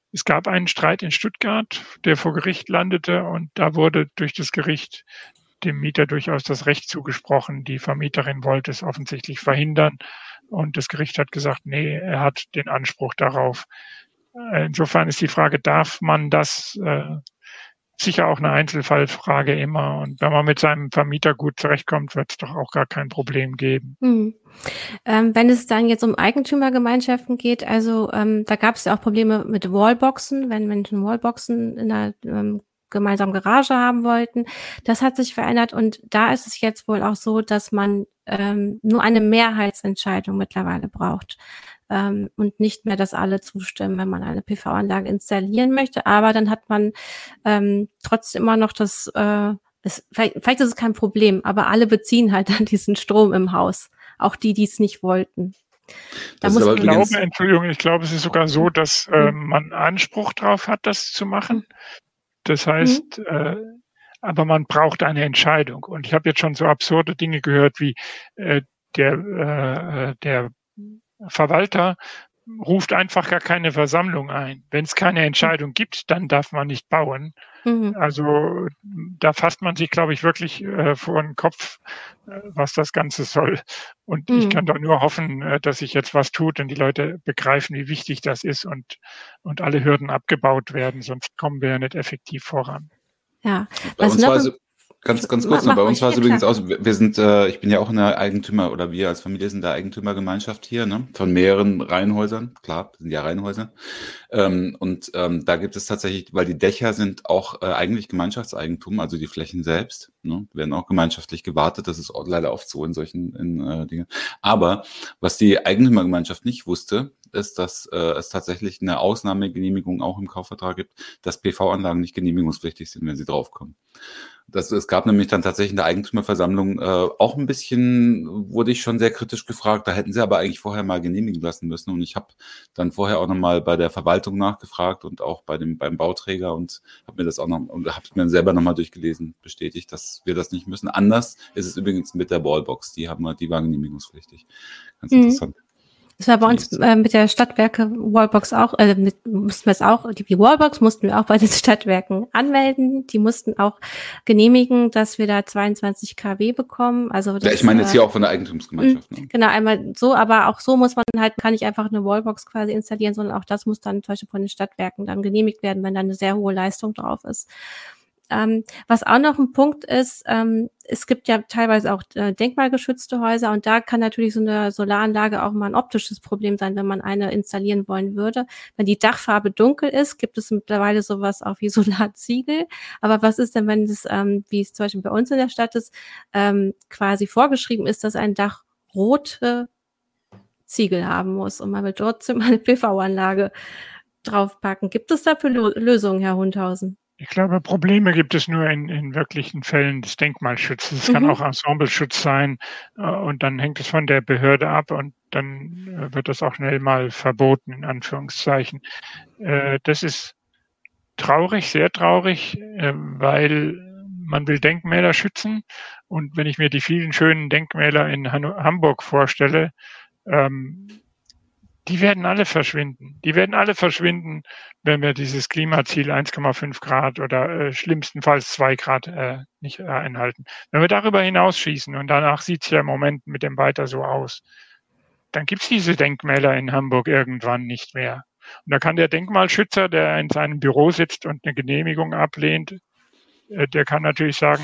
Es gab einen Streit in Stuttgart, der vor Gericht landete, und da wurde durch das Gericht dem Mieter durchaus das Recht zugesprochen. Die Vermieterin wollte es offensichtlich verhindern, und das Gericht hat gesagt, nee, er hat den Anspruch darauf. Insofern ist die Frage, darf man das, äh, sicher auch eine Einzelfallfrage immer. Und wenn man mit seinem Vermieter gut zurechtkommt, wird es doch auch gar kein Problem geben. Mhm. Ähm, wenn es dann jetzt um Eigentümergemeinschaften geht, also ähm, da gab es ja auch Probleme mit Wallboxen, wenn Menschen Wallboxen in einer ähm, gemeinsamen Garage haben wollten. Das hat sich verändert, und da ist es jetzt wohl auch so, dass man ähm, nur eine Mehrheitsentscheidung mittlerweile braucht. Ähm, und nicht mehr, dass alle zustimmen, wenn man eine P V-Anlage installieren möchte. Aber dann hat man ähm, trotzdem immer noch das, äh, es, vielleicht, vielleicht ist es kein Problem, aber alle beziehen halt dann diesen Strom im Haus. Auch die, die es nicht wollten. Da Das muss ist aber Ich man, glaube, Entschuldigung, ich glaube, es ist sogar so, dass äh, man Anspruch drauf hat, das zu machen. Das Mhm. heißt, äh, aber man braucht eine Entscheidung. Und ich habe jetzt schon so absurde Dinge gehört, wie äh, der, äh, der Verwalter ruft einfach gar keine Versammlung ein. Wenn es keine Entscheidung gibt, dann darf man nicht bauen. Mhm. Also da fasst man sich, glaube ich, wirklich äh, vor den Kopf, äh, was das Ganze soll. Und ich Mhm. kann doch nur hoffen, äh, dass sich jetzt was tut und die Leute begreifen, wie wichtig das ist, und, und alle Hürden abgebaut werden, sonst kommen wir ja nicht effektiv voran. Ja, Bei was uns noch war im, es ganz, ganz ma- kurz noch, mach bei uns ruhig, war ja es übrigens klar. aus, wir wir sind, äh, ich bin ja auch in der Eigentümer, oder wir als Familie sind der Eigentümergemeinschaft hier, ne, von mehreren Reihenhäusern, klar, das sind ja Reihenhäuser. Ähm, und ähm, da gibt es tatsächlich, weil die Dächer sind auch äh, eigentlich Gemeinschaftseigentum, also die Flächen selbst, ne, werden auch gemeinschaftlich gewartet. Das ist auch leider oft so in solchen in, äh, Dingen. Aber was die Eigentümergemeinschaft nicht wusste, ist, dass äh, es tatsächlich eine Ausnahmegenehmigung auch im Kaufvertrag gibt, dass P V-Anlagen nicht genehmigungspflichtig sind, wenn sie draufkommen. Das, es gab nämlich dann tatsächlich in der Eigentümerversammlung äh, auch ein bisschen, wurde ich schon sehr kritisch gefragt, da hätten sie aber eigentlich vorher mal genehmigen lassen müssen. Und ich habe dann vorher auch nochmal bei der Verwaltung nachgefragt und auch bei dem beim Bauträger und habe mir das auch noch und habe mir selber nochmal durchgelesen, bestätigt, dass wir das nicht müssen. Anders ist es übrigens mit der Wallbox, die haben wir, die war genehmigungspflichtig. Ganz Mhm. interessant. Das war bei Die uns ist, äh, mit der Stadtwerke Wallbox auch, äh, mit, mussten wir es auch, die, die Wallbox mussten wir auch bei den Stadtwerken anmelden. Die mussten auch genehmigen, dass wir da zweiundzwanzig Kilowatt bekommen. Also Ja, ich das, meine jetzt äh, hier auch von der Eigentumsgemeinschaft. Ne? genau, einmal so, aber auch so muss man halt, kann ich einfach eine Wallbox quasi installieren, sondern auch das muss dann zum Beispiel von den Stadtwerken dann genehmigt werden, wenn da eine sehr hohe Leistung drauf ist. Ähm, was auch noch ein Punkt ist, ähm, es gibt ja teilweise auch äh, denkmalgeschützte Häuser, und da kann natürlich so eine Solaranlage auch mal ein optisches Problem sein, wenn man eine installieren wollen würde. Wenn die Dachfarbe dunkel ist, gibt es mittlerweile sowas auch wie Solarziegel. Aber was ist denn, wenn es, ähm, wie es zum Beispiel bei uns in der Stadt ist, ähm, quasi vorgeschrieben ist, dass ein Dach rote Ziegel haben muss und man will trotzdem eine P V-Anlage draufpacken? Gibt es dafür Lo- Lösungen, Herr Hundhausen? ich glaube, Probleme gibt es nur in, in wirklichen Fällen des Denkmalschutzes. Es kann Mhm. auch Ensembleschutz sein, äh, und dann hängt es von der Behörde ab, und dann äh, wird das auch schnell mal verboten, in Anführungszeichen. Äh, das ist traurig, sehr traurig, äh, weil man will Denkmäler schützen, und wenn ich mir die vielen schönen Denkmäler in Han- Hamburg vorstelle, ähm, die werden alle verschwinden. Die werden alle verschwinden, wenn wir dieses Klimaziel eins Komma fünf Grad oder äh, schlimmstenfalls zwei Grad äh, nicht äh, einhalten. Wenn wir darüber hinausschießen, und danach sieht es ja im Moment mit dem weiter so aus, dann gibt es diese Denkmäler in Hamburg irgendwann nicht mehr. Und da kann der Denkmalschützer, der in seinem Büro sitzt und eine Genehmigung ablehnt, äh, der kann natürlich sagen,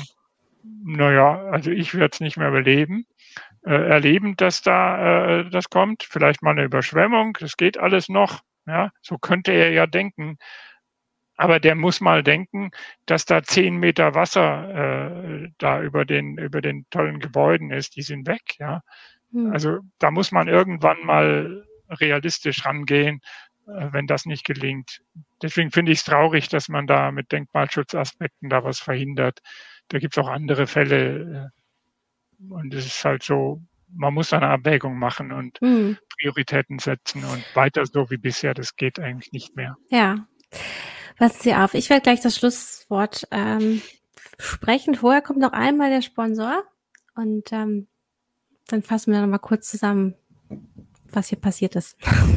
naja, also ich werde es nicht mehr überleben. Äh, erleben, dass da äh, das kommt. Vielleicht mal eine Überschwemmung, das geht alles noch. Ja, so könnte er ja denken. Aber der muss mal denken, dass da zehn Meter Wasser äh, da über den, über den tollen Gebäuden ist. Die sind weg. Ja, Hm. also da muss man irgendwann mal realistisch rangehen, äh, wenn das nicht gelingt. Deswegen finde ich es traurig, dass man da mit Denkmalschutzaspekten da was verhindert. Da gibt es auch andere Fälle. Äh, und es ist halt so, man muss eine Abwägung machen und Hm. Prioritäten setzen, und weiter so wie bisher, das geht eigentlich nicht mehr. Ja, passen Sie auf. Ich werde gleich das Schlusswort ähm, sprechen. Vorher kommt noch einmal der Sponsor, und ähm, dann fassen wir noch mal kurz zusammen, was hier passiert ist.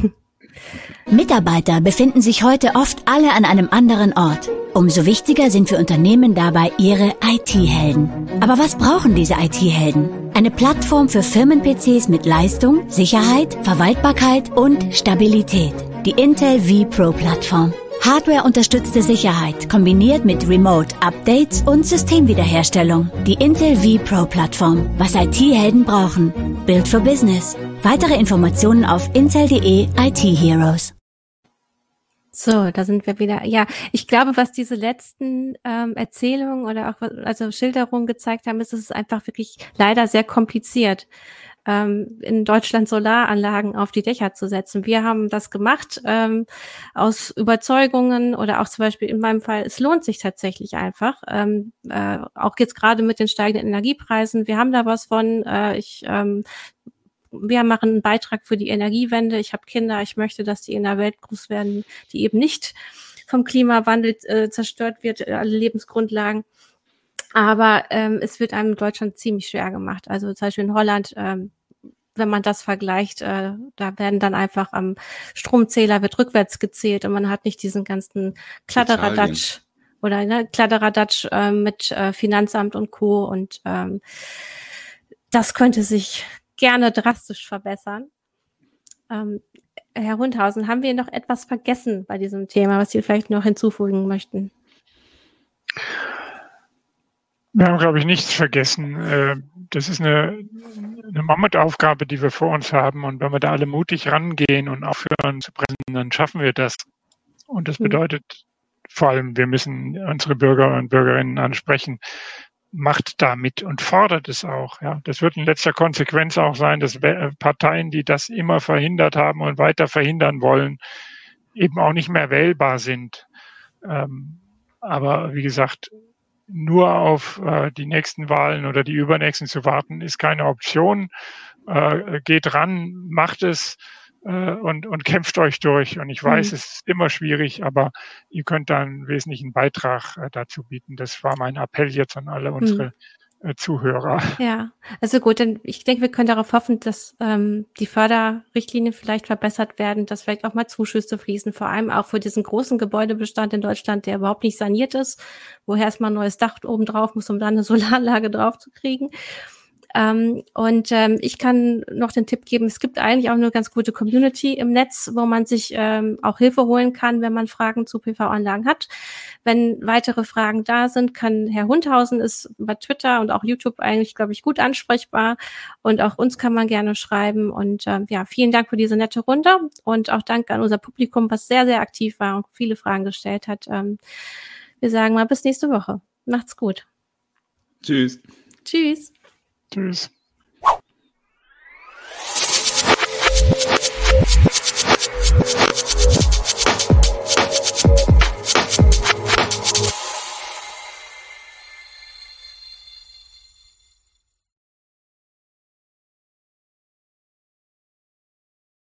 Mitarbeiter befinden sich heute oft alle an einem anderen Ort. Umso wichtiger sind für Unternehmen dabei ihre I T-Helden. Aber was brauchen diese I T-Helden? Eine Plattform für Firmen-P Cs mit Leistung, Sicherheit, Verwaltbarkeit und Stabilität. Die Intel vPro-Plattform. Hardware-unterstützte Sicherheit kombiniert mit Remote-Updates und Systemwiederherstellung. Die Intel vPro-Plattform. Was I T-Helden brauchen. Built for Business. Weitere Informationen auf intel punkt de I T Heroes. So, da sind wir wieder. Ja, ich glaube, was diese letzten ähm, Erzählungen oder auch also Schilderungen gezeigt haben, ist, es ist einfach wirklich leider sehr kompliziert, ähm, in Deutschland Solaranlagen auf die Dächer zu setzen. Wir haben das gemacht ähm, aus Überzeugungen oder auch zum Beispiel in meinem Fall, es lohnt sich tatsächlich einfach, ähm, äh, auch jetzt gerade mit den steigenden Energiepreisen. Wir haben da was von. Äh, ich ähm, Wir machen einen Beitrag für die Energiewende. Ich habe Kinder. Ich möchte, dass die in einer Welt groß werden, die eben nicht vom Klimawandel äh, zerstört wird, alle Lebensgrundlagen. Aber ähm, es wird einem in Deutschland ziemlich schwer gemacht. Also zum Beispiel in Holland, ähm, wenn man das vergleicht, äh, da werden dann einfach am Stromzähler wird rückwärts gezählt und man hat nicht diesen ganzen Kladderadatsch oder ne, Kladderadatsch äh, mit äh, Finanzamt und Co. Und ähm, das könnte sich gerne drastisch verbessern. Ähm, Herr Hundhausen, haben wir noch etwas vergessen bei diesem Thema, was Sie vielleicht noch hinzufügen möchten? Wir haben, glaube ich, nichts vergessen. Das ist eine, eine Mammutaufgabe, die wir vor uns haben. Und wenn wir da alle mutig rangehen und aufhören zu pressen, dann schaffen wir das. Und das bedeutet vor allem, wir müssen unsere Bürger und Bürgerinnen ansprechen. Macht da mit und fordert es auch. Ja, das wird in letzter Konsequenz auch sein, dass Parteien, die das immer verhindert haben und weiter verhindern wollen, eben auch nicht mehr wählbar sind. Ähm, aber wie gesagt, nur auf äh, die nächsten Wahlen oder die übernächsten zu warten, ist keine Option. Äh, geht ran, macht es äh, und, und kämpft euch durch. Und ich weiß, mhm. es ist immer schwierig, aber ihr könnt da einen wesentlichen Beitrag äh, dazu bieten. Das war mein Appell jetzt an alle unsere mhm. Zuhörer. Ja, also gut, denn ich denke, wir können darauf hoffen, dass ähm, die Förderrichtlinien vielleicht verbessert werden, dass vielleicht auch mal Zuschüsse fließen, vor allem auch für diesen großen Gebäudebestand in Deutschland, der überhaupt nicht saniert ist, wo erstmal ein neues Dach oben drauf muss, um dann eine Solaranlage drauf zu kriegen. Ähm, und ähm, ich kann noch den Tipp geben, es gibt eigentlich auch eine ganz gute Community im Netz, wo man sich ähm, auch Hilfe holen kann, wenn man Fragen zu P V-Anlagen hat. Wenn weitere Fragen da sind, kann Herr Hundhausen ist bei Twitter und auch YouTube eigentlich, glaube ich, gut ansprechbar. Und auch uns kann man gerne schreiben. Und ähm, ja, vielen Dank für diese nette Runde und auch Dank an unser Publikum, was sehr, sehr aktiv war und viele Fragen gestellt hat. Ähm, wir sagen mal bis nächste Woche. Macht's gut. Tschüss. Tschüss. Tschüss. Thank you.